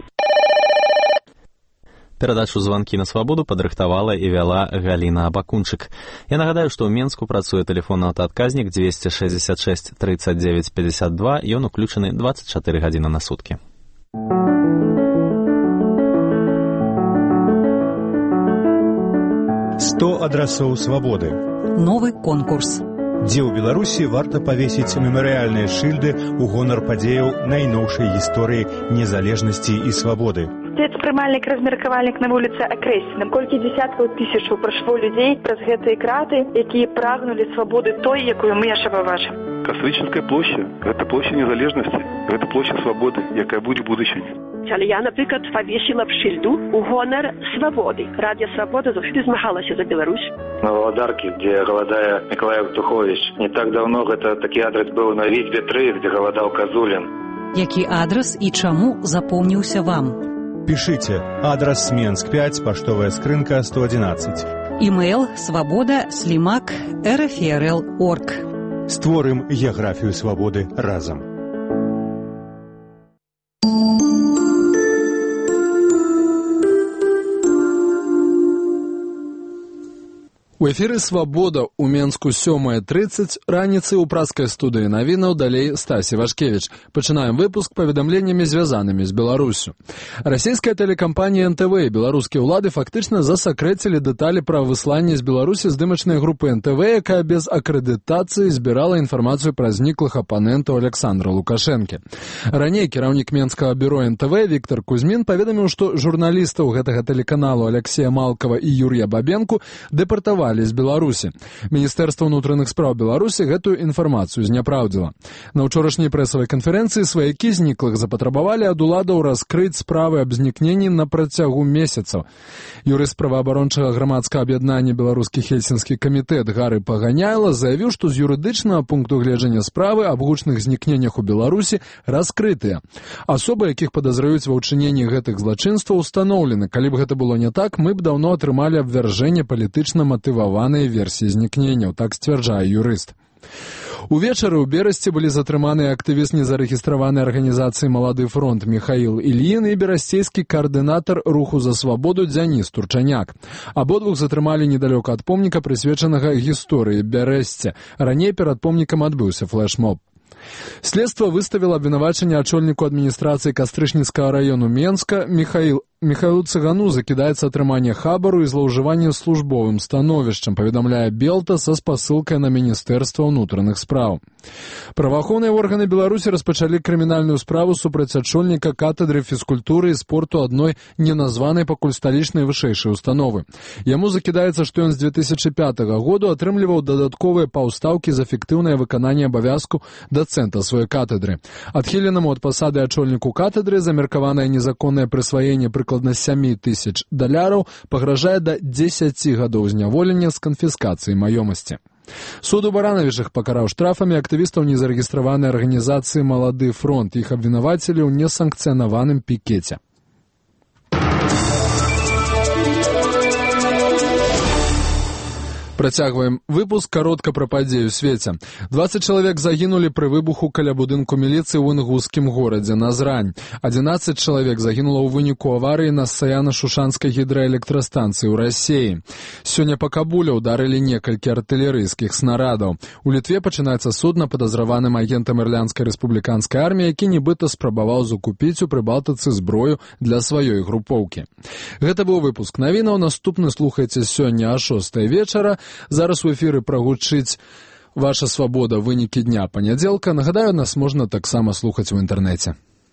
Перадачу «Званкі на свабоду» падрыхтавала і вяла Галіна Абакунчык. Я нагадаю, што ў Менску працуе тэлефонны аўтаадказнік 266 39 52, ён уключаны 24 гадзіны на суткі. «100 адрасоў свабоды». Новы конкурс. Дзе ў Беларусі варта павесіць мемарыяльныя шыльды ў гонар падзеяў найноўшай гісторыі незалежнасці і свабоды. Прымальнік, размеркавальнік на вуліцы Акрэсціна. Колькі дзесяткаў тысячаў прайшло людзей праз гэтыя краты, якія прагнулі свабоды той, якую мы яшчэ пабачым. Кастрыченская площадь – это площадь незалежности, это площадь свободы, якая будет в будущем. Але я, наприклад, повісила б шильду у гонор свободы. Радио «Свобода» завжди змагалася за Беларусь. На Володарке, где голодая Николай Тухович. Не так давно это такой адрес был на Витьбе 3, где голодал Козулин. Які адрес і чаму запомніўся вам? Пишите. Адрес Менск 5, поштовая скрынка 111. Email svoboda@rfrl.org. Створым геаграфію свободы разом. У эфіры «Свабода» у Менску 7:30, раніцы ў праскай студыі навінаў, далей Стасі Вашкевіч. Пачынаем выпуск паведамленнямі, звязанымі з Беларусю. Расійская тэлекампанія НТВ і беларускія ўлады фактычна засакрэцілі дэталі пра высланне з Беларусі здымачнай групы НТВ, якая без акрэдытацыі збірала інфармацыю пра зніклых апанентаў Александра Лукашэнкі. Раней кіраўнік Менскага бюро НТВ Віктор Кузьмін паведаміў, што журналістаў гэтага тэлеканалу Алексея Малкова і Юрія Бабенку дэпартавалі з Беларусі. Міністэрства ўнутраных спраў Беларусі гэтую інфармацыю зняпраўдзіла. На ўчорашняй прэсавай канферэнцыі сваякі зніклых запатрабавалі ад уладаў раскрыць справы аб знікненні на працягу месяцаў. Юрыст праваабарончага грамадскага аб'яднання «Беларускі хельсінскі камітэт» Гары Паганяйла заявіў, што з юрыдычнага пункту гледжання справы аб гучных знікненнях у Беларусі раскрытыя. Асобы, якіх падазраюць ва ўчыненні гэтых злачынстваў, устаноўлены. Калі б гэта было не так, мы б даўно атрымалі абвяржэнне палітычна матываванай версіі знікненняў, так сцвярджае юрыст. Увечары ў Берасці былі затрыманыя актывіст незарэгістраванай арганізацыі «Малады фронт» Міхаіл Ільін і берасцейскі каардынатар руху за свабоду Дзяніс Турчаняк. Абодвух затрымалі недалёка ад помніка, прысвечанага гісторыі Бярэсце. Раней перад помнікам адбыўся флэшмоб. Следства выставіла абвінавачанне ачольніку адміністрацыі Кастрычніцкага раёну Менска Михаилу Цыгану закідаецца атрыманне хабару і злоўжыванне службовым становішчам, паведамляе Белта са спасылкай на Міністэрства ўнутраных спраў. Праваахоўныя органы Беларусі распачалі крымінальную справу супраць ачольніка катедры фізкультуры і спорту адной неназванай пакуль сталічнай вышэйшай установы. Яму закідаецца, што ён з 2005 году атрымліваў дадатковыя паўстаўкі за эфектыўнае выкананне абавязку дацэнта сваёй катедры. Адхіленаму ад пасады ачольніку катедры за меркаванае незаконнае прысваенне прыкладна $7,000 пагражае да 10 гадоў зняволення з канфіскацыяй маёмасці. Суд у Баранавічах пакараў штрафамі актывістаў незарэгістраванай арганізацыі «Малады фронт». Іх абвінавацілі ў несанкцыянаваным пікеце. Працягваем выпуск каротка пра падзею ў свеце. 20 чалавек загінулі пры выбуху каля будынку міліцыі ў інгускім горадзе Назрань. 11 чалавек загінула ў выніку аварыі на Саяна-Шушанскай гідраэлектрастанцыі ў Расіі. Сёння па Кабуле ўдарылі некалькі артылерыйскіх снарадаў. У Літве пачынаецца суд над падазраваным агентам Ірландскай рэспубліканскай арміі, які нібыта спрабаваў закупіць у Прыбалтыцы зброю для сваёй групоўкі. Гэта быў выпуск навінаў. Наступны слухайце сёння о 6 вечара. Зараз у эфіры прагучыць «Ваша свабода. Вынікі дня» панядзелка. Нагадаю, нас можна таксама слухаць у інтэрнэце.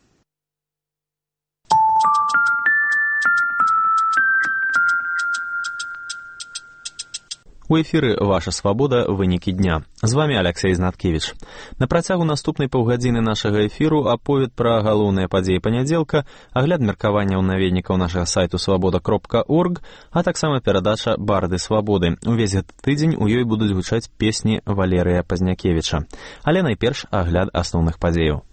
У эфіры «Ваша свабода. Вынікі дня». З вами Алексей Знаткевич. На працягу наступнай паўгадзіны нашага эфіру аповед пра галоўныя падзеі панядзелка, агляд меркаванняў наведнікаў нашага сайту свабода.орг, а таксама перадача «Барды свабоды». Увесь гэты тыдзень у ёй будуць гучаць песні Валерыя Пазнякевіча. Але найперш агляд асноўных падзеяў.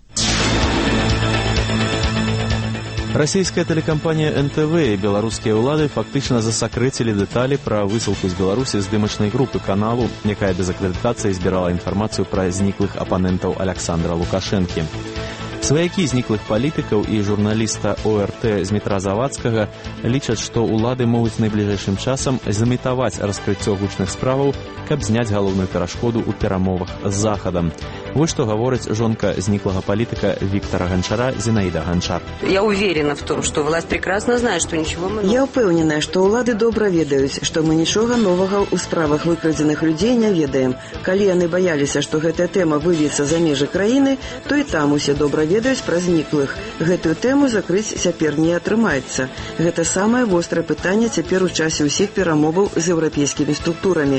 Расійская тэлекампанія НТВ і беларускія ўлады фактычна засакрэцілі дэталі пра высылку з Беларусі здымачнай групы каналу, якая без акрэдытацыі збірала інфармацыю пра зніклых апанентаў Александра Лукашэнкі. Сваякі зніклых палітыкаў і журналіста ОРТ Змітра Завадскага лічаць, што ўлады могуць найбліжэйшым часам замітаваць раскрыццё гучных справаў, каб зняць галоўную перашкоду ў перамовах з Захадам. Вот что говорит жонка зниклого политика Виктора Гончара Зинаида Гончар. Я уверена в том, что власть прекрасно знает, что ничего мы... Я упэўнена, што ўлады добра ведаюць, што мы нічога новага ў справах выкрадзеных людзей не ведаем. Калі яны баяліся, што гэтая тэма выльецца за межы краіны, то і там усе добра ведаюць пра зніклых. Гэтую тэму закрыць цяпер не атрымаецца. Гэта самае вострае пытанне цяпер у часе ўсіх перамоваў з еўрапейскімі структурамі.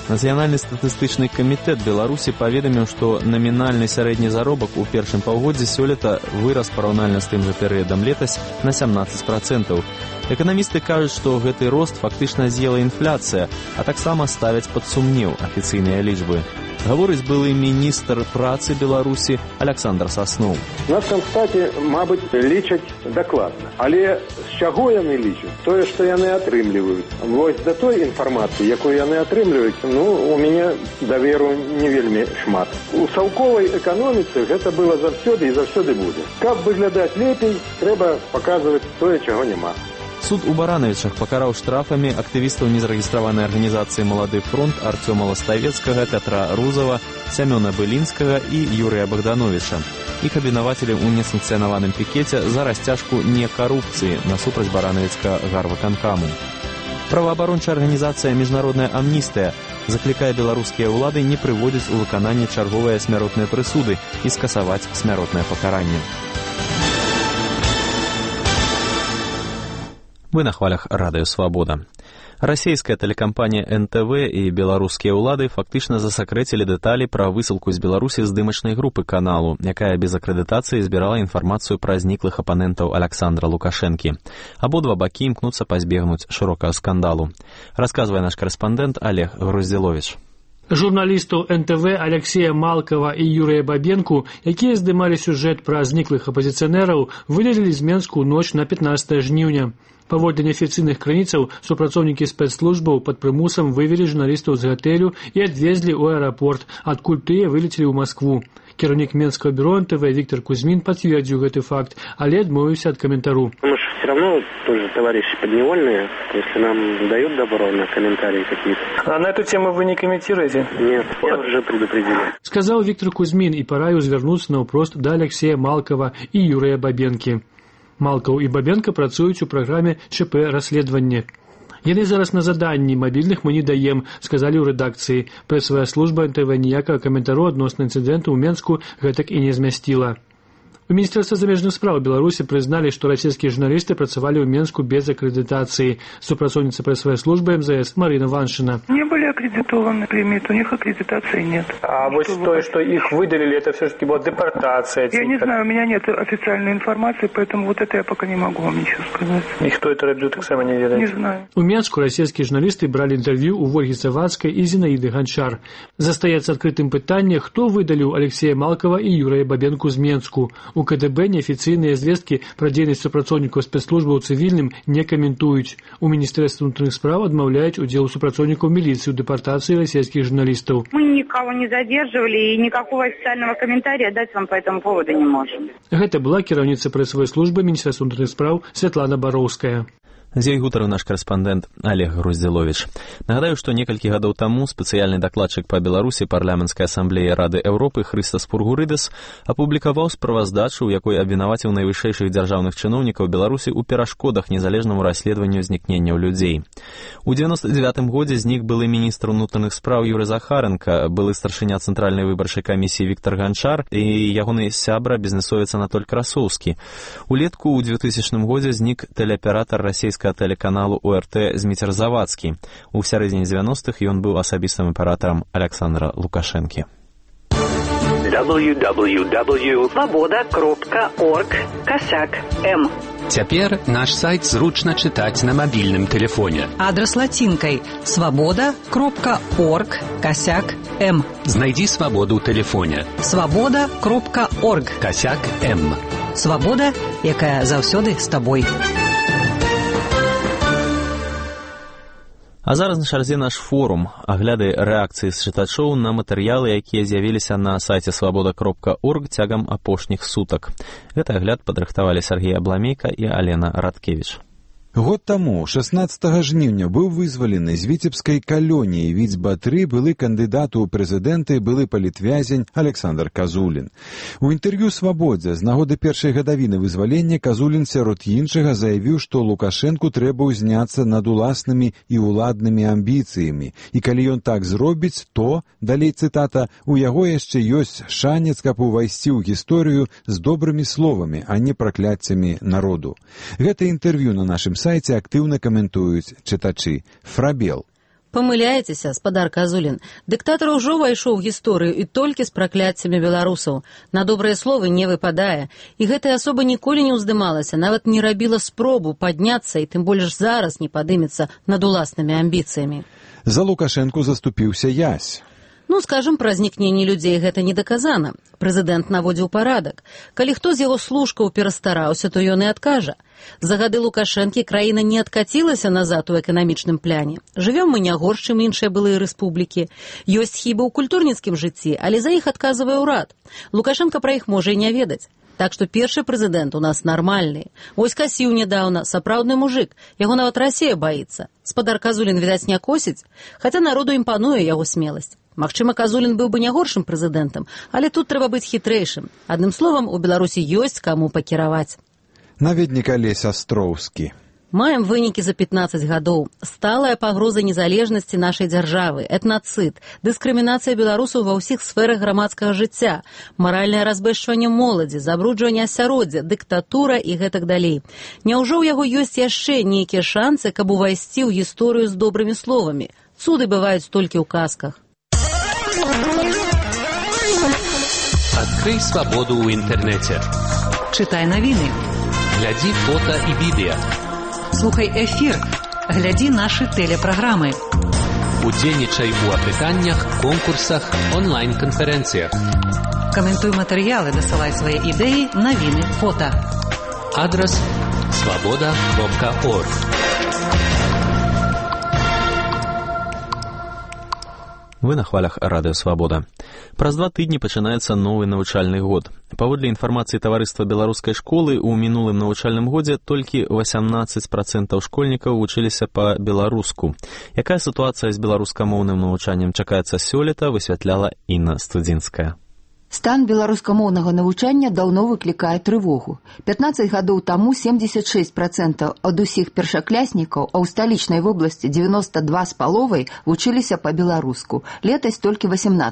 Нацыянальны статыстычны камітэт Беларусі паведаміў, што намінальны сярэдні заробак у першым паўгоддзі сёлета вырас параўнальна з тым жа перыядам летась на 17%. Эканамісты кажуць, што гэты рост фактычна з'ела інфляцыя, а таксама ставяць пад сумнеў афіцыйныя лічбы. Гаворыць былы міністр працы Беларусі Александр Сасноў. На Канстаце, мабыць, лічаць дакладна. Але з чаго яны лічаць? Тое, што яны атрымліваюць. Вось да той інфармацыі, якую яны атрымліваюць, у мяне даверу не вельмі шмат. У саўковай эканоміцы гэта было заўсёды і заўсёды будзе. Каб выглядаць лепей, трэба паказваць тое, чаго няма. Суд у Барановичах пакараў штрафамі актывістаў незарэгістраванай арганізацыі «Малады фронт» Артёма Ластавецкага, Пятра Рузава, Сямёна Былінскага і Юрыя Богдановича. Іх абвінавацілі ў несанкцыянаваным пікеце за расцяжку некарупцыі насупраць Барановіцкага гарвыканкаму. Праваабарончая арганізацыя «Міжнародная амністыя» заклікае беларускія ўлады не прыводзіць у выкананне чарговыя смяротныя прысуды і скасаваць смяротнае пакаранне. Вы на хвалях радыё «Свабода». Расійская тэлекампанія НТВ і беларускія ўлады фактычна засакрэцілі дэталі пра высылку з Беларусі здымачнай групы каналу, якая без акрэдытацыі збірала інфармацыю пра зніклых апанентаў Александра Лукашэнкі. Абодва бакі імкнуцца пазбегнуць шырокага скандалу. Расказвае наш карэспандэнт Олег Груздзіловіч. Журналістаў НТВ Алексея Малкова і Юрыя Бабенку, якія здымалі сюжэт пра зніклых апазіцыянераў, выдалілі з Менску ноч на 15 жніўня. Паводле неафіцыйных крыніцаў, супрацоўнікі спецслужбаў пад прымусам вывелі журналістаў з гатэлю і адвезлі ў аэрапорт, адкуль тыя вылецелі ў Маскву. Кіраўнік Менскага бюро НТВ Виктор Кузьмин пацвердзіў гэты факт, але адмовіўся ад каментару. Мы же все равно тоже товарищи подневольные, если нам дают добро на комментарии какие-то. А на эту тему вы не комментируете? Нет, я уже предупредил. Сказал Виктор Кузьмин і параіў звярнуцца наўпрост да Алексея Малкова і Юрыя Бабенкі. Малкаў і Бабенка працуюць у праграме ЧП «Расследаванне». Яны зараз на заданні, мабільных мы не даем, сказалі ў рэдакцыі. Прэсавая служба НТВ ніякага каментару адносна інцыдэнту ў Менску гэтак і не змясціла. У Міністэрстве замежных спраў Беларусі прызналі, што расійскія журналісты працавалі ў Менску без акрэдытацыі. Супрацоўніца прэсавай службы МЗС Марина Ваншина. Не были аккредитованы предметы, у них аккредитации нет. А вот то, что их выдалили, это все-таки была депортация? Я не знаю, у меня нет официальной информации, поэтому вот это я пока не могу вам ничего сказать. И кто это робил, так само не ведает? Не знаю. У Менску расійскія журналісты бралі інтэрв'ю у Ольгі Завадскай і Зінаіды Ганчар. Застаецца адкрытым пытанне, хто выдаліў Алексея Малкова і Юрыя Бабенку з Менску. У КДБ неафіцыйныя звесткі пра дзейнасць супрацоўнікаў спецслужбаў цывільным не каментуюць. У Міністэрстве ўнутраных спраў адмаўляюць удзел супрацоўнікаў міліцыі ў дэпартацыі расійскіх журналістаў. Мы никого не задерживали и никакого официального комментария дать вам по этому поводу не можем. Гэта была кіраўніца прэсавай службы Міністэрства ўнутраных спраў Святлана Бароўская. З ёй гутарыў наш карэспандэнт Олег Груздзіловіч. Нагадаю, што некалькі гадоў таму спецыяльны дакладчык па Беларусі парламенцкай асамблеі Рады Еўропы Хрыстас Пургурыдас апублікаваў справаздачу, у якой абвінаваціў найвышэйшых дзяржаўных чыноўнікаў Беларусі ў перашкодах незалежнаму расследаванню знікненняў людзей. У 99-м годзе знік былы міністр унутраных спраў Юрый Захаренко, былы старшыня Цэнтральнай выбарчай камісіі Віктор Ганчар і ягоны сябра бізнесовец Анатоль Красоўскі. Улетку ў 2000 годзе знік тэлеаператар расійскага тэлеканалу ОРТ Зміцер Завадскі. У сярэдзіне 90-х ён быў асабістым аператарам Александра Лукашэнкі. www.svoboda.org/m. Цяпер наш сайт зручна чытаць на мабільным тэлефоне. Адрас лацінкай svoboda.org/m. Знайдзі свабоду ў тэлефоне. svoboda.org/m. Свабода, якая заўсёды з табой. А зараз на чарзе наш форум, агляды рэакцыі з чытачоў на матэрыялы, якія з'явіліся на сайце svoboda.org цягам апошніх сутак. Гэты агляд падрыхтавалі Сергей Абламейка і Алена Радкевіч. Год таму, 16 жніўня, быў вызвалены з віцебскай калоніі Віцьба-3 былы кандыдат у прэзідэнты, былы палітвязень Александр Казулін. У інтэрв'ю «Свабодзе» з нагоды першай гадавіны вызвалення Казулін сярод іншага заявіў, што Лукашэнку трэба ўзняцца над уласнымі і ўладнымі амбіцыямі. І калі ён так зробіць, то, далей цытата, у яго яшчэ ёсць шанец, каб увайсці ў гісторыю з добрымі словамі, а не пракляццямі народу. Гэта інтэрв'ю на нашым сайце актыўна каментуюць чытачы. Фрабел. Памыляецеся, спадар Казулін. Дыктатар ужо ўвайшоў у гісторыю і толькі з пракляццямі беларусаў. На добрыя словы не выпадае. І гэтая асоба ніколі не ўздымалася, нават не рабіла спробу падняцца і тым больш зараз не падымецца над уласнымі амбіцыямі. За Лукашэнку заступіўся Ясь. Ну, скажам, пра знікненне людзей гэта не даказана. Прэзідэнт наводзіў парадак. Калі хто з яго служкаў перастараўся, то ён і адкажа. За гады Лукашэнкі краіна не адкацілася назад у эканамічным пляне. Жывём мы не горш, чым іншыя былыя рэспублікі. Ёсць хібы ў культурніцкім жыцці, але за іх адказвае ўрад. Лукашэнка пра іх можа і не ведаць. Так што першы прэзідэнт у нас нармальны. Вось касіў нядаўна, сапраўдны мужык. Яго нават Расія баіцца. Спадар Казулін, відаць, не косіць, хаця народу імпануе яго смеласць. Магчыма, Казулін быў бы не горшым прэзідэнтам, але тут трэба быць хітрэйшым. Адным словам, у Беларусі ёсць каму пакіраваць. Наведнік Алесь Астроўскі. Маем вынікі за 15 гадоў. Сталая пагроза незалежнасці нашай дзяржавы, этнацыд, дыскрымінацыя беларусаў ва ўсіх сферах грамадскага жыцця, маральнае разбэшчванне моладзі, забруджванне асяроддзя, дыктатура і гэтак далей. Няўжо ў яго ёсць яшчэ нейкія шанцы, каб увайсці ў гісторыю з добрымі словамі? Цуды бываюць толькі ў казках. Открой свободу в интернете. Читай новины. Гляди фото и видео. Слухай эфир. Гляди наши телепрограммы. Удзельнічай у апытаннях, конкурсах, онлайн-конференциях. Комментуй материалы, досылай свои идеи, новины, фото. Адрес svoboda.org. Вы на хвалях радыё «Свабода». Праз 2 тыдні пачынаецца новы навучальны год. Паводле інфармацыі таварыства беларускай школы, у мінулым навучальным годзе толькі 18% школьнікаў вучыліся па-беларуску. Якая сітуацыя з беларускамоўным навучаннем чакаецца сёлета, высвятляла Інна Студзінская. Стан беларускамоўнага навучання даўно выклікае трывогу. 15 гадоў таму 76% ад усіх першакляснікаў, а ў сталічнай вобласці 92,5% вучыліся па-беларуску. Летась толькі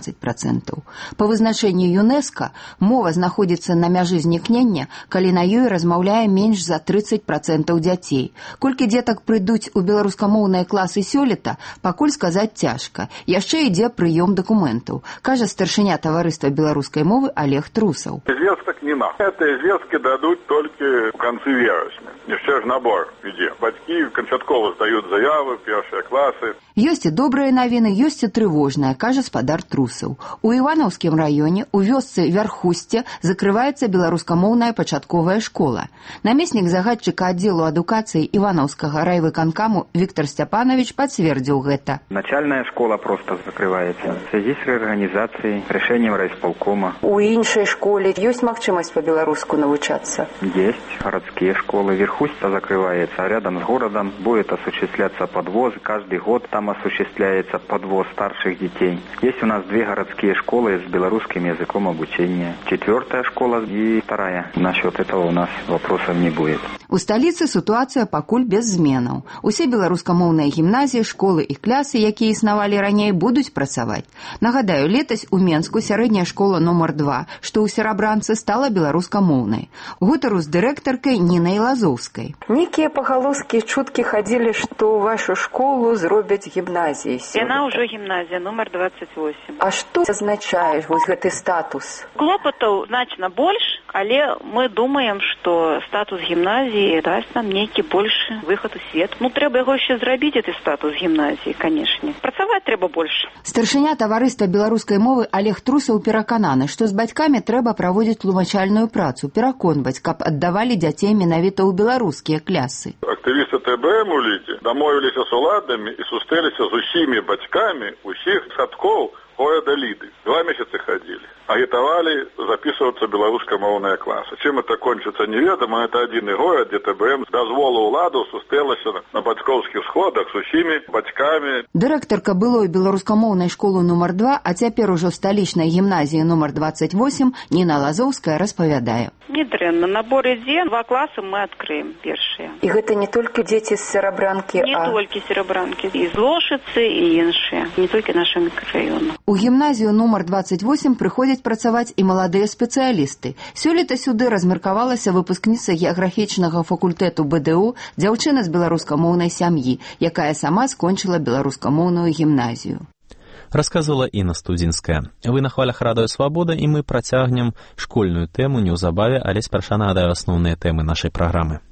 18%. Па вызначэнню ЮНЕСКО мова знаходзіцца на мяжы знікнення, калі на ёй размаўляе менш за 30% дзяцей. Колькі дзетак прыйдуць у беларускамоўныя класы сёлета, пакуль сказаць цяжка. Яшчэ ідзе прыём дакументаў, кажа старшыня таварыства беларускай мовы Олег Трусов. Известок не надо. Это известки дадут только в конце вересня. Еще же набор идет. Батьки канчатково сдают заявы, первые классы. Ёсць і добрыя навіны, ёсць і трывожныя, кажа спадар Трусов. У Іванаўскім раёне, у вёсцы Вярхусце, закрываецца беларускамоўная пачатковая школа. Намеснік загадчыка аддзелу адукацыі Іванаўскага райвыканкаму Віктор Степанович пацвердзіў гэта. Начальная школа просто закрывается. В связи с реорганизацией, решением райисполкома. У іншай школе ёсць магчымасць па-беларуску навучацца? Есть. Городские школы. Верхусьца закрывается. Рядом с городом будет осуществляться подвоз. Каждый год там осуществляется подвоз старших детей. Есть у нас 2 городские школы с белорусским языком обучения. 4-я школа и 2-я. Насчет этого у нас вопросов не будет. У сталіцы сітуацыя пакуль без зменаў. Усе беларускамоўныя гімназіі, школы і клясы, якія існавалі раней, будуць працаваць. Нагадаю, летась у Менску сярэдняя школа номер 2, што ў Серабранцы стала беларускамоўнай. Гутару з дырэктаркай Нінай Лазоўскай. Некія пагалоскі чуткі хадзілі, што вашу школу зробяць гімназіяй. Яна ўжо гімназія номер 28. А што азначае вось гэты статус? Клопатаў значна больш, але мы думаем, што статус гімназіі дасць нам нейкі большы выхад у свет. Ну, трэба яго яшчэ зрабіць, гэты статус гімназіі, канешне. Працаваць трэба больш. Старшыня таварыства беларускай мовы Олег Трусов перакананы, што з бацькамі трэба праводзіць тлумачальную працу, пераконваць, каб аддавалі дзяцей менавіта ў беларускія клясы. Актывісты ТБМ у ліце дамовіліся з уладамі і сустрэліся з усімі бацькамі усіх садкоў города Лиды. 2 месяца ходили. Агитовали записываться в белорусскомовные классы. Чем это кончится, неведомо. Это один город, где ТБМ дозволу уладу сустэлася на бацькоўскіх сходах с усімі бацькамі. Дырэктарка былой беларускамоўнай школы номер 2, а цяпер ужо сталічнай гімназіі номер 28 Ніна Лазоўская распавядае. Недрэнна. Набор ідзе. 2 класы мы адкрыем першыя. І гэта не толькі дзеці з Серабранкі, не толькі Серабранкі. І з Лошыцы, і іншыя. Не толькі нашых мікрараёнаў. У гімназію нумар 28 прыходзяць працаваць і маладыя спецыялісты. Сёлета сюды размеркавалася выпускніца геаграфічнага факультэту БДУ, дзяўчына з беларускамоўнай сям'і, якая сама скончыла беларускамоўную гімназію. Расказвала Інна Студзінская. Вы на хвалях радыё «Свабода» і мы працягнем школьную тэму неўзабаве, але спярша нагадаю асноўныя тэмы нашай праграмы.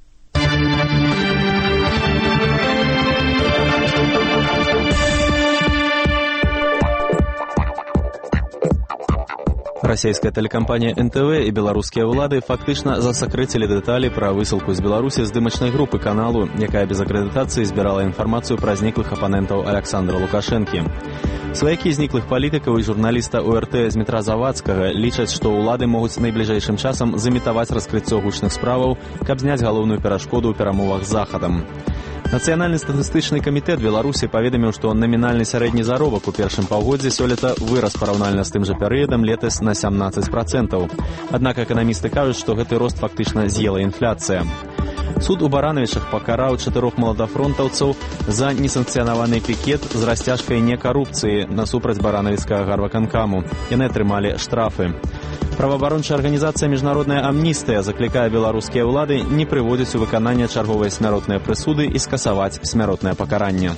Расійская тэлекампанія НТВ і беларускія ўлады фактычна засакрэцілі дэталі пра высылку з Беларусі здымачнай групы каналу, якая без акрэдытацыі збірала інфармацыю пра зніклых апанентаў Александра Лукашэнкі. Сваякі зніклых палітыкаў і журналіста ОРТ Змітра Завадскага лічаць, што ўлады могуць найбліжэйшым часам замітаваць раскрыццё гучных справаў, каб зняць галоўную перашкоду ў перамовах з Захадам. Нацыянальны статыстычны камітэт Беларусі паведаміў, што намінальны сярэдні заробак у першым паўгоддзі сёлета вырас параўнальна з тым жа перыядам летась на 17%. Аднак эканамісты кажуць, што гэты рост фактычна з'ела інфляцыя. Суд у Баранавічах пакараў 4 маладафронтаўцаў за несанкцыянаваны пікет з расцяжкай некарупцыі насупраць баранавіцкага гарваканкаму. Яны атрымалі штрафы. Праваабарончая арганізацыя «Міжнародная амністыя» заклікае беларускія ўлады не прыводзіць у выкананне чарговыя смяротныя прысуды і скасаваць смяротнае пакаранне.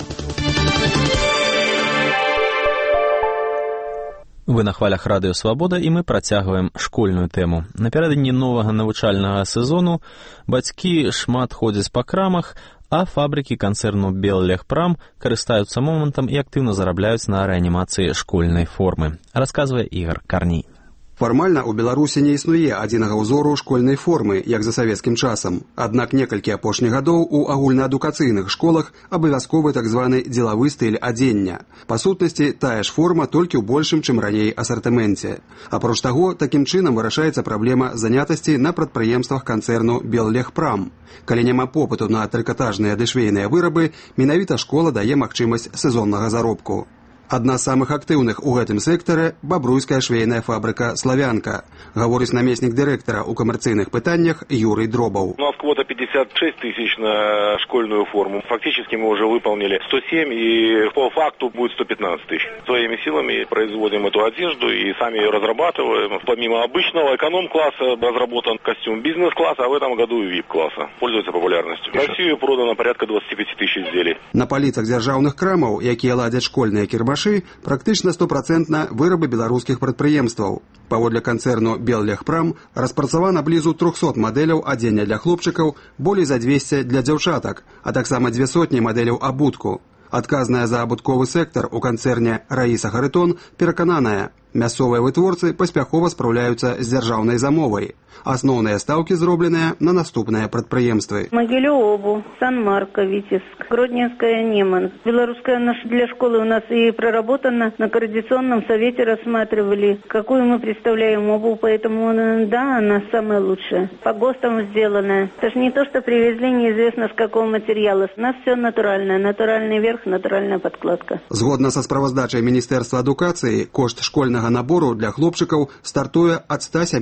Вы на хвалях радыё «Свабода» і мы працягваем школьную тэму. Напярэдадні новага навучальнага сезону бацькі шмат ходзяць па крамах, а фабрыкі канцэрну «Беллегпрам» карыстаюцца момантам і актыўна зарабляюць на рэанімацыі школьнай формы. Расказвае Ігар Карній. Фармальна ў Беларусі не існуе адзінага ўзору школьнай формы, як за савецкім часам. Аднак некалькі апошніх гадоў у агульнаадукацыйных школах абавязковы так званы дзелавы стыль адзення. Па сутнасці, тая ж форма толькі ў большым, чым раней асартыменце. Апроч таго, такім чынам вырашаецца праблема занятасці на прадпрыемствах канцэрну «Беллегпрам». Калі няма попыту на трыкатажныя дэшвейныя вырабы, менавіта школа дае магчымасць сезоннага заробку. Адна з самых актыўных у гэтым сектары – бабруйская швейная фабрыка «Славянка», гаворыць намеснік дырэктара ў камерцыйных пытаннях Юрий Дробаў. У нас квота 56 тысяч на школьную форму. Фактически мы уже выполнили 107, и по факту будет 115 тысяч. Своими силами производим эту одежду и сами ее разрабатываем. Помимо обычного эконом-класса разработан костюм бизнес-класса, а в этом году и VIP-класса. Пользуется популярностью. В Россию продано порядка 25 тысяч изделий. На паліцах дзяржаўных крамаў, якія ладзяць школьныя кірмашы, практычна 100% вырабы беларускіх прадпрыемстваў. Паводле канцэрну «Беллегпрам» распрацавана блізу 300 мадэляў адзення для хлопчыкаў, болей за 200 для дзяўчатак, а таксама 200 мадэляў абутку. Адказная за абутковы сектар у канцэрне Раіса Харытон перакананая, мясцовыя вытворцы паспяхова спраўляюцца з дзяржаўнай замовай. Асноўныя стаўкі зробленыя на наступныя прадпрыемствы. Могилев-Обу, Сан-Марко, Витебск, Гродненская, Неман. Белорусская для школы у нас и проработана. На координационном совете рассматривали, какую мы представляем обувь, поэтому да, она самая лучшая. По ГОСТам сделанная. Это же не то, что привезли неизвестно с какого материала. У нас все натуральное. Натуральный верх, натуральная подкладка. Згодна са справаздачай Міністэрства адукацыі, кошт школьнага набору для хлопчыкаў стартуе ад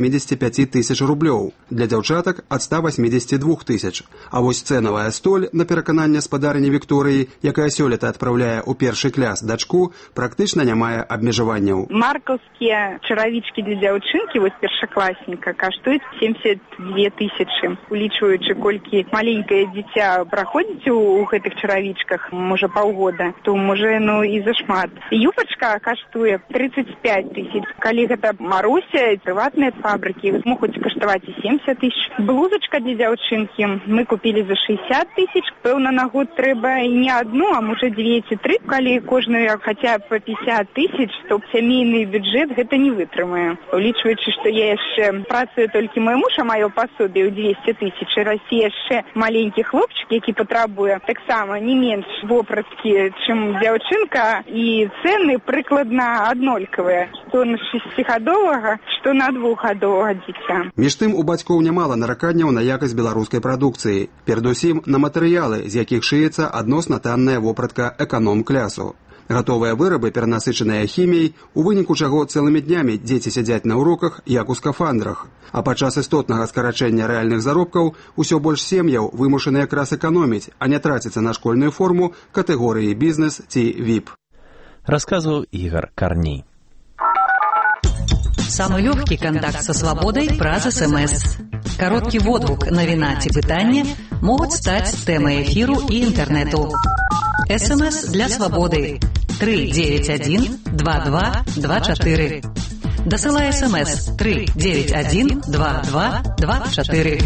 175 тысяч рублёў, для дзяўчатак ад 182 тысяч. А вось цэнавая столь, на перакананне спадарні Вікторыі, якая сёлета адпраўляе ў першы кляс дачку, практычна не мае абмежаванняў. Маркаўскія чаравічкі для дзяўчынкі, вось першакласніка, каштуюць 72 тысячы. Улічваючы, колькі маленькае дзіця праходзіць у гэтых чаравічках, можа паўгода, то можа, і зашмат. Юбачка каштуе 35 тысяч. Калі гэта Маруся, прыватныя фабрыкі, могуць каштаваць і 70 тысяч. Блузачка для дзяўчынкі мы купілі за 60 тысяч. Пэўна, на год трэба не одну, а можа 2 ці 3. Калі кожную хаця б по 50 тысяч, то сямейны бюджэт гэта не вытрымае. Улічваючы, што я яшчэ працую толькі мой муж, а маё пасобе ў 200 тысяч, і расце яшчэ маленькі хлопчык, які патрабуе таксама не менш вопраткі, чым дзяўчынка, і цэны прыкладна аднолькавыя, што на 6гадовага, што на 2гадовага дзіця. Між тым, у бацькоў нямала нараканняў на якасць беларускай прадукцыі, перадусім на матэрыялы, з якіх шыецца адносна танная вопратка эканом-клясу. Гатовыя вырабы перанасычаныя хіміяй, у выніку чаго цэлымі днямі дзеці сядзяць на уроках, як у скафандрах. А падчас істотнага скарачэння рэальных заробкаў усё больш сем'яў вымушаны якраз эканоміць, а не траціцца на школьную форму катэгорыі бізнес ці VIP. Расказваў Ігар Карній. Самый легкий контакт со свободой праз СМС. Короткі водгук, навіна ці пытанне могуць стаць тэмай эфіру і інтэрнэту. СМС для свабоды 391-2224. Дасылай СМС 391-2224.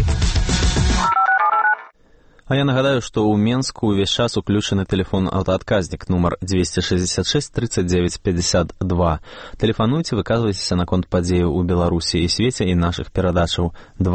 А я нагадаю, што ў Менску ўвесь час уключаны тэлефон аўтаадказнік нумар 266 39 52. Тэлефануйце, выказвайцеся наконт падзеяў у Беларусі і свеце і нашых перадачаў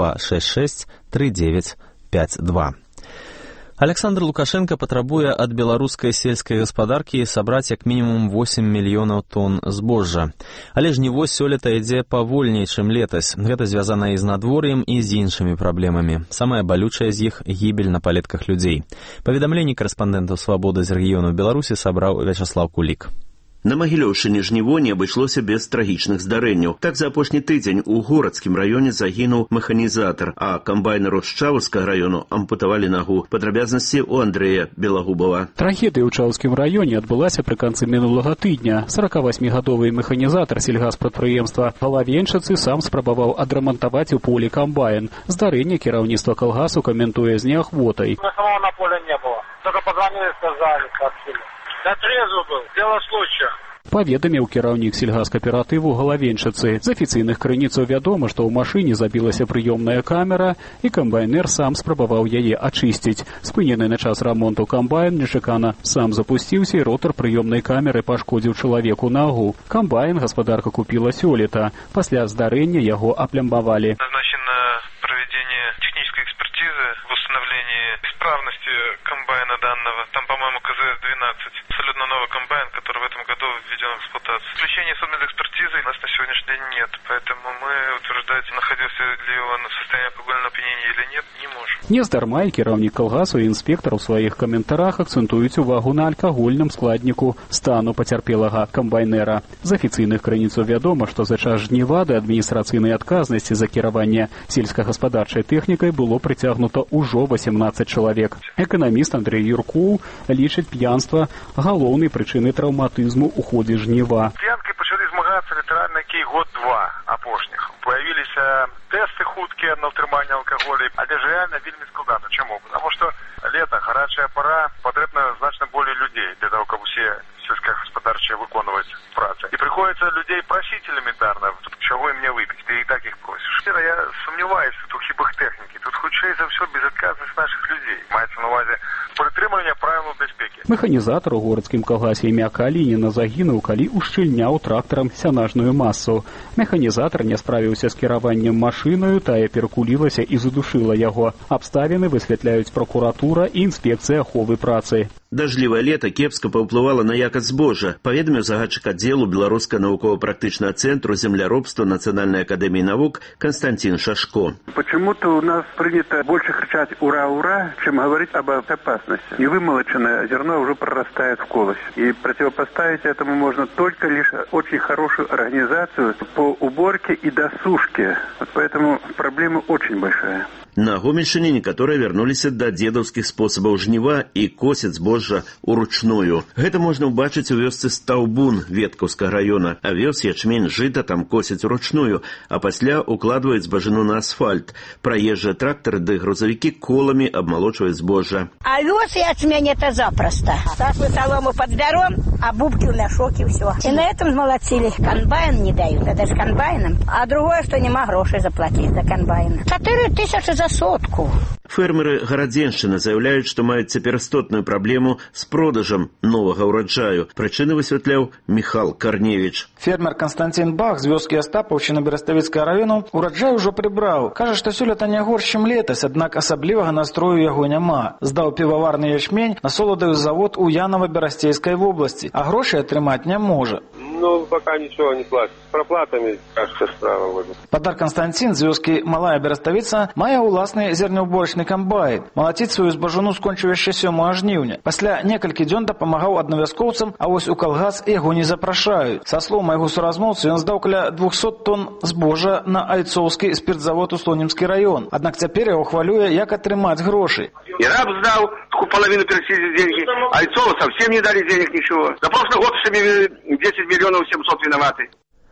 266 39 52. Александр Лукашенко патрабуе ад беларускай сельскай гаспадаркі сабраць як мінімум 8 мільёнаў тонн збожжа. Але жніво сёлета ідзе павольней, чым летась. Гэта звязана і з надвор'ем, і з іншымі праблемамі. Самая балючая з іх – гібель на палетках людзей. Паведамленні корэспандэнтаў «Свабоды» з рэгіёну Беларусі сабраў Вячаслаў Кулік. На Магілёўшчыне жніво не абышлося без трагічных здарэнняў. Так за апошні тыдзень у горадскім раёне загінуў механізатар, а камбайнеру з Чаўскага раёну ампутавалі нагу. Падрабязнасці ў Андрэя Белагубова. Трагедыя ў Чаўскім раёне адбылася пры канцы мінулага тыдня. 48-гадовы механізатар сельгаспрадпрыемства Галавенчыцы сам спрабаваў адрамантаваць у полі камбайн. Здарэнне кіраўніцтва калгасу каментуе з неахвотай. Самого на поле не было. Только позвонили, сказали, сообщили. Я трезвый был, дело случая. Паведаміў кіраўнік сельгаскааператыву Галавенчыцы. З афіцыйных крыніцаў вядома, што ў машыне забілася прыёмная камера, і камбайнер сам спрабаваў яе ачысціць. Спынены на час рамонту камбайн нечакана сам запусціўся, і ротар прыёмнай камеры пашкодзіў чалавеку нагу. Камбайн гаспадарка купіла сёлета. Пасля здарэння яго аплямбавалі. Назначено проведение технической экспертизы в установлении исправности комбайна данного. Там, по-моему, КЗС-12. Абсолютно новый комбайн, который в этом году введен в эксплуатацию. Заключения судмедэкспертизы у нас на сегодняшний день нет, поэтому мы утверждать, находился ли он в состоянии алкогольного опьянения или нет, не можем. Нездарма і кіраўнік калгасу і інспектар у сваіх каментарах акцэнтуюць увагу на алкагольным складніку стану пацярпелага камбайнера. З афіцыйных крыніцаў вядома, што за час жніва да адміністрацыйнай адказнасці за кіраванне сельскагаспадарчай тэхнікай было прыцягнута ўжо 18 чалавек. Эканаміст Андрэй Юркоў лічыць п'янства галоўнай прычынай траўматызму ў ходзе жніва. П'янкай пачалі змагацца літаральна год-два апошніх. Появіліся тесты хуткія на ўтрыманне алкаголю, але ж реально вельмі складана. Чаму? Потому что лето, гарячая пора, патрэбна значна болей людзей для того, каб усе сельскохозяйственные выконваць працы. И приходится людей просить элементарно, чего им не выпить, ты и так их просишь. Я сомневаюсь в хибах техники. Тут хутчэй за все безотказность наших людей. Маецца на увазе прытрыманне правілаў бяспекі. Механізатар у горадскім калгасе імя Калініна загінуў, калі ушчыльняў трактарам сянажную масу. Механізатар не справіўся з кіраваннем машынаю, тая перакулілася і задушыла яго. Абставіны высвятляюць пракуратура і інспекцыя аховы працы. Дажлівае лета кепска паўплывала на якасць збожжа, паведаміў загадчык аддзелу Беларускага навукова-практычнага цэнтру земляробства Национальной академии наук Константин Шашко. Почему-то у нас принято больше кричать «Ура-ура», чем говорить об опасности. Невымолоченное зерно уже прорастает в колосе. И противопоставить этому можно только лишь очень хорошую организацию по уборке и досушке. Вот поэтому проблема очень большая. На Гомельшчыне некаторыя вярнуліся да дзедаўскіх спосабаў жніва і косяць збожжа ўручную. Гэта можна ўбачыць у вёсцы Стаўбун Веткаўскага раёна. Авёс, ячмень, жыта там косяць уручную, а пасля укладваюць збажыну на асфальт. Праезжыя трактары ды грузавікі коламі абмалочваюць збожжа. Овес и ячмень это запросто. Сашу солому подберем, а бубки в мешок и все. И на этом молодцили. Комбайн не дают, это же комбайном. А другое, что нема грошей заплатить за комбайн. 4000 за сотку. Фермеры Гарадзеншчыны заяўляюць, што маюць цяпер істотную праблему з продажам новага ўраджаю. Прычыны высвятляў Міхал Карневіч. Фермер Константин Бах з вёскі Астапаўшчына Бераставіцкага раёну ураджай ужо прыбраў. Кажа, што сёлета не горш, чым летась, аднак асаблівага настрою яго няма. Здаў піваварны ячмень на соладовый завод у Янова-Берасцейскай вобласці, а грошай атрымаць не можа. Ну, пока ничего не платит. С проплатами, кажется, справа будет. Падар Константин з вёскі Малая Бераставіца мае ўласны зернеўборачны камбайн. Малаціць сваю збажуну скончыў яшчэ 7 жніўня. Пасля некалькі дзён дапамагаў аднавяскоўцам, а вось у калгас яго не запрашаюць. Са слоў майго суразмоўцы, ён здаў каля 200 тонн збожжа на Айцоўскі спиртзавод у Слонімскі раён. Аднак цяпер яго хвалюе, як атрымаць грошы. И раб сдал, половину перечислили деньги, а Айцова совсем не дали денег, ничего. За прошлый год 10 миллионов 700 виноваты.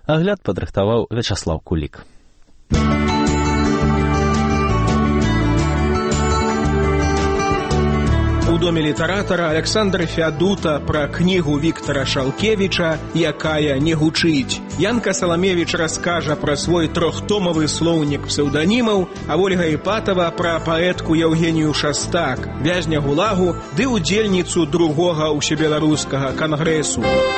Агляд падрыхтаваў Вячаслаў Кулік. У доме літаратара Александра Феадута пра кнігу Віктара Шалкевіча «Якая не гучыць». Янка Саламевіч раскажа пра свой 3-томавы слоўнік псеўданімаў, а Ольга Іпатава пра паэтку Яўгенію Шастак, вязня ГУЛАГу ды удзельніцу другога ўсебеларускага кангрэсу.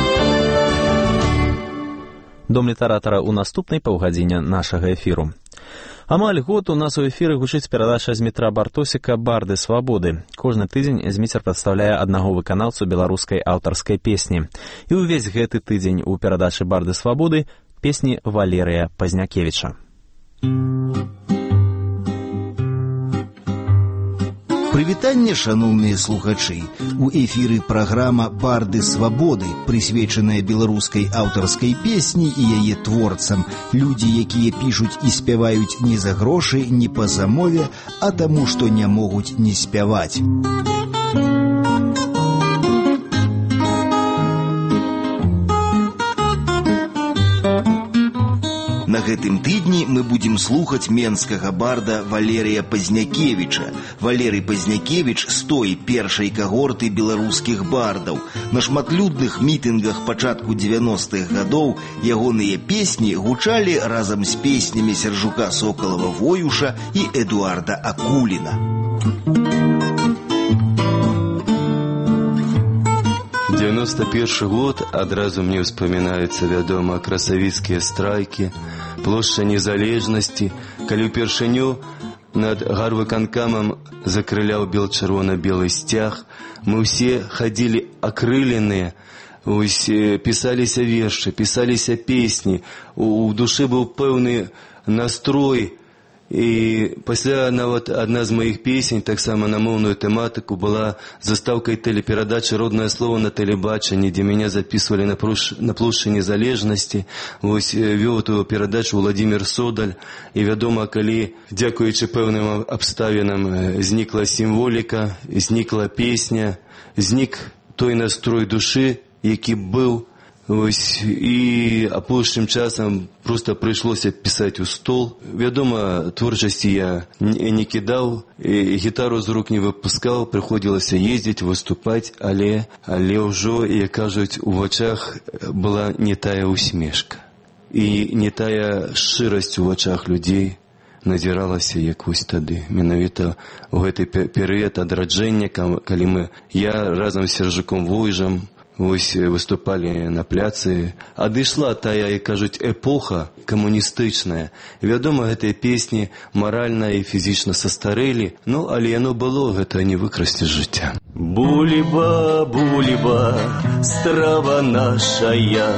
Дом літаратара ў наступнай паўгадзіне нашага эфіру. Амаль год у нас у эфіры гучыць перадача Змітра Бартосіка «Барды свабоды». Кожны тыдзень Зміцер прадстаўляе аднаго выканаўцу беларускай аўтарскай песні. І ўвесь гэты тыдзень у перадачы «Барды свабоды» песні Валерыя Пазнякевіча. Прывітанне, шаноўныя слухачы! У эфіры праграма «Барды свабоды», прысвечаная беларускай аўтарскай песні і яе творцам. Людзі, якія пішуць і спяваюць не за грошы, не па замове, а таму, што не могуць не спяваць. На гэтым тыдні мы будзем слухаць менскага барда Валерыя Пазнякевіча. Валерый Пазнякевіч з той першай кагорты беларускіх бардаў. На шматлюдных мітынгах пачатку 90-х гадоў ягоныя песні гучалі разам з песнямі Сяржука Сокалава-Воюша і Эдуарда Акуліна. 91 год, адразу мне ўспамінаецца, вядома, красавіцкія страйкі, плошча Незалежнасці, калі ўпершыню над гарвыканкамам закрыляў бел-чырвона-белы сцяг, мы ўсе хадзілі акрыленыя, пісаліся вершы, пісаліся песні, у душы быў пэўны настрой. І пасля нават адна з маіх песень, таксама на моўную тэматыку, была застаўкай тэлеперадачы «Роднае слово» на тэлебачанні, дзе мяне запісвалі на плошчы Незалежнасці. Вёў эту перадачу Владимир Содаль. І вядома, калі, дзякуючы пэўным абставінам, знікла сімволіка, знікла песня, знік той настрой душы, які быў. І апошнім часам проста прыйшлося пісаць у стол. Вядома, творчасці я не кідаў, гітару з рук не выпускаў, прыходзілася ездзіць, выступаць, але ўжо, як кажуць, у вачах была не тая усмешка. І не тая шчырасць у вачах людзей назіралася, як вось тады. Менавіта ў гэты перыяд адраджэння, калі я разам з Сяржуком Войжам выступалі на пляцы, адышла тая, як кажуць, эпоха камуністычная. Вядома, гэтыя песні маральна і фізічна састарэлі, але яно было, гэта не выкрасці жыцця. Буліба, буліба, страва нашая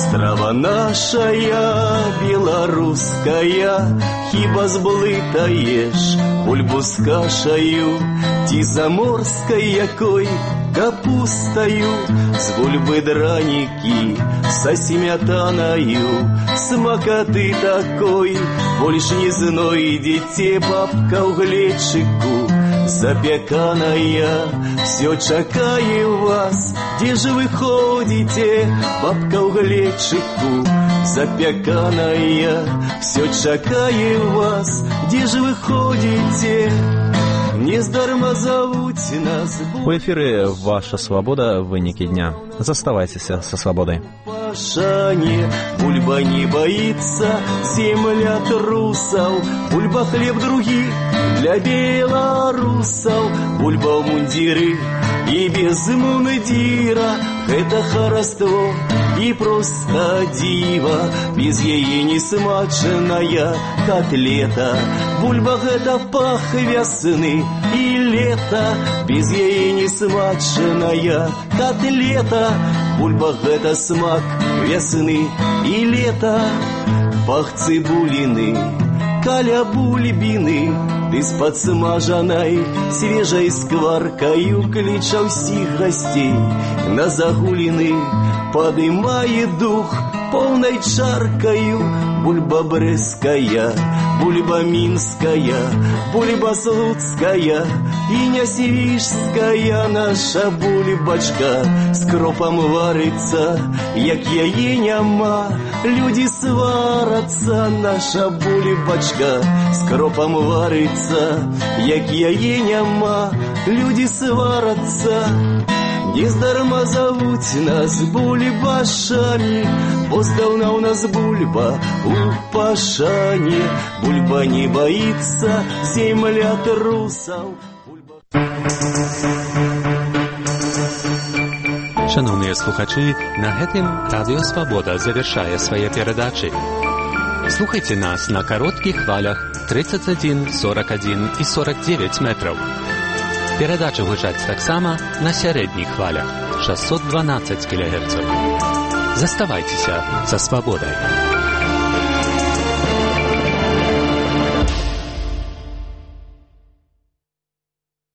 беларуская, хіба зблытаеш бульбу з кашаю, ці заморскай якой капустаю, з бульбы дранікі са сметанаю, смакаты такой больш не знойдзеце, бабка ў глечыку запеканая, все чакае вас, дзе ж вы ходзіце, бабка ў глечыку запеканая, все чакае вас, дзе ж вы ходзіце. Нездарма зовуць нас. У эфіры «Ваша свабода. Вынікі дня». Заставайцеся са свабодай. Пашане, бульба не боится, земля трусаў, бульба хлеб другі для беларусаў, бульба ў мундзіры і без мундзіра, гэта хараство і проста дзіва, без яе не смачная котлета, бульба гэта пах вясны і лета, без яе не смачная котлета, бульба гэта смак вясны і лета, пах цыбуліны каля бульбіны, ты з падсмажанай свежай скваркаю кліча ўсіх гасцей на загуліны, падымае дух полной чаркою. Бульба брестская, бульба минская, бульба слуцкая и нясвижская. Наша бульбачка с кропом варится, як яе няма. Люди сварятся, наша бульбачка с кропом варится, як яе няма. Люди сварятся. Нездарма зовут нас бульбашами, бо здавна у нас бульба у пашане. Бульба не боится, земля трусов. Шановні слухачі, на гэтым Радіо Свобода завершае свае перадачы. Слухайте нас на коротких хвалях 31, 41 и 49 метров. Перадача гучаць таксама на сярэдніх хвалях 612 кГц. Заставайцеся са свабодай.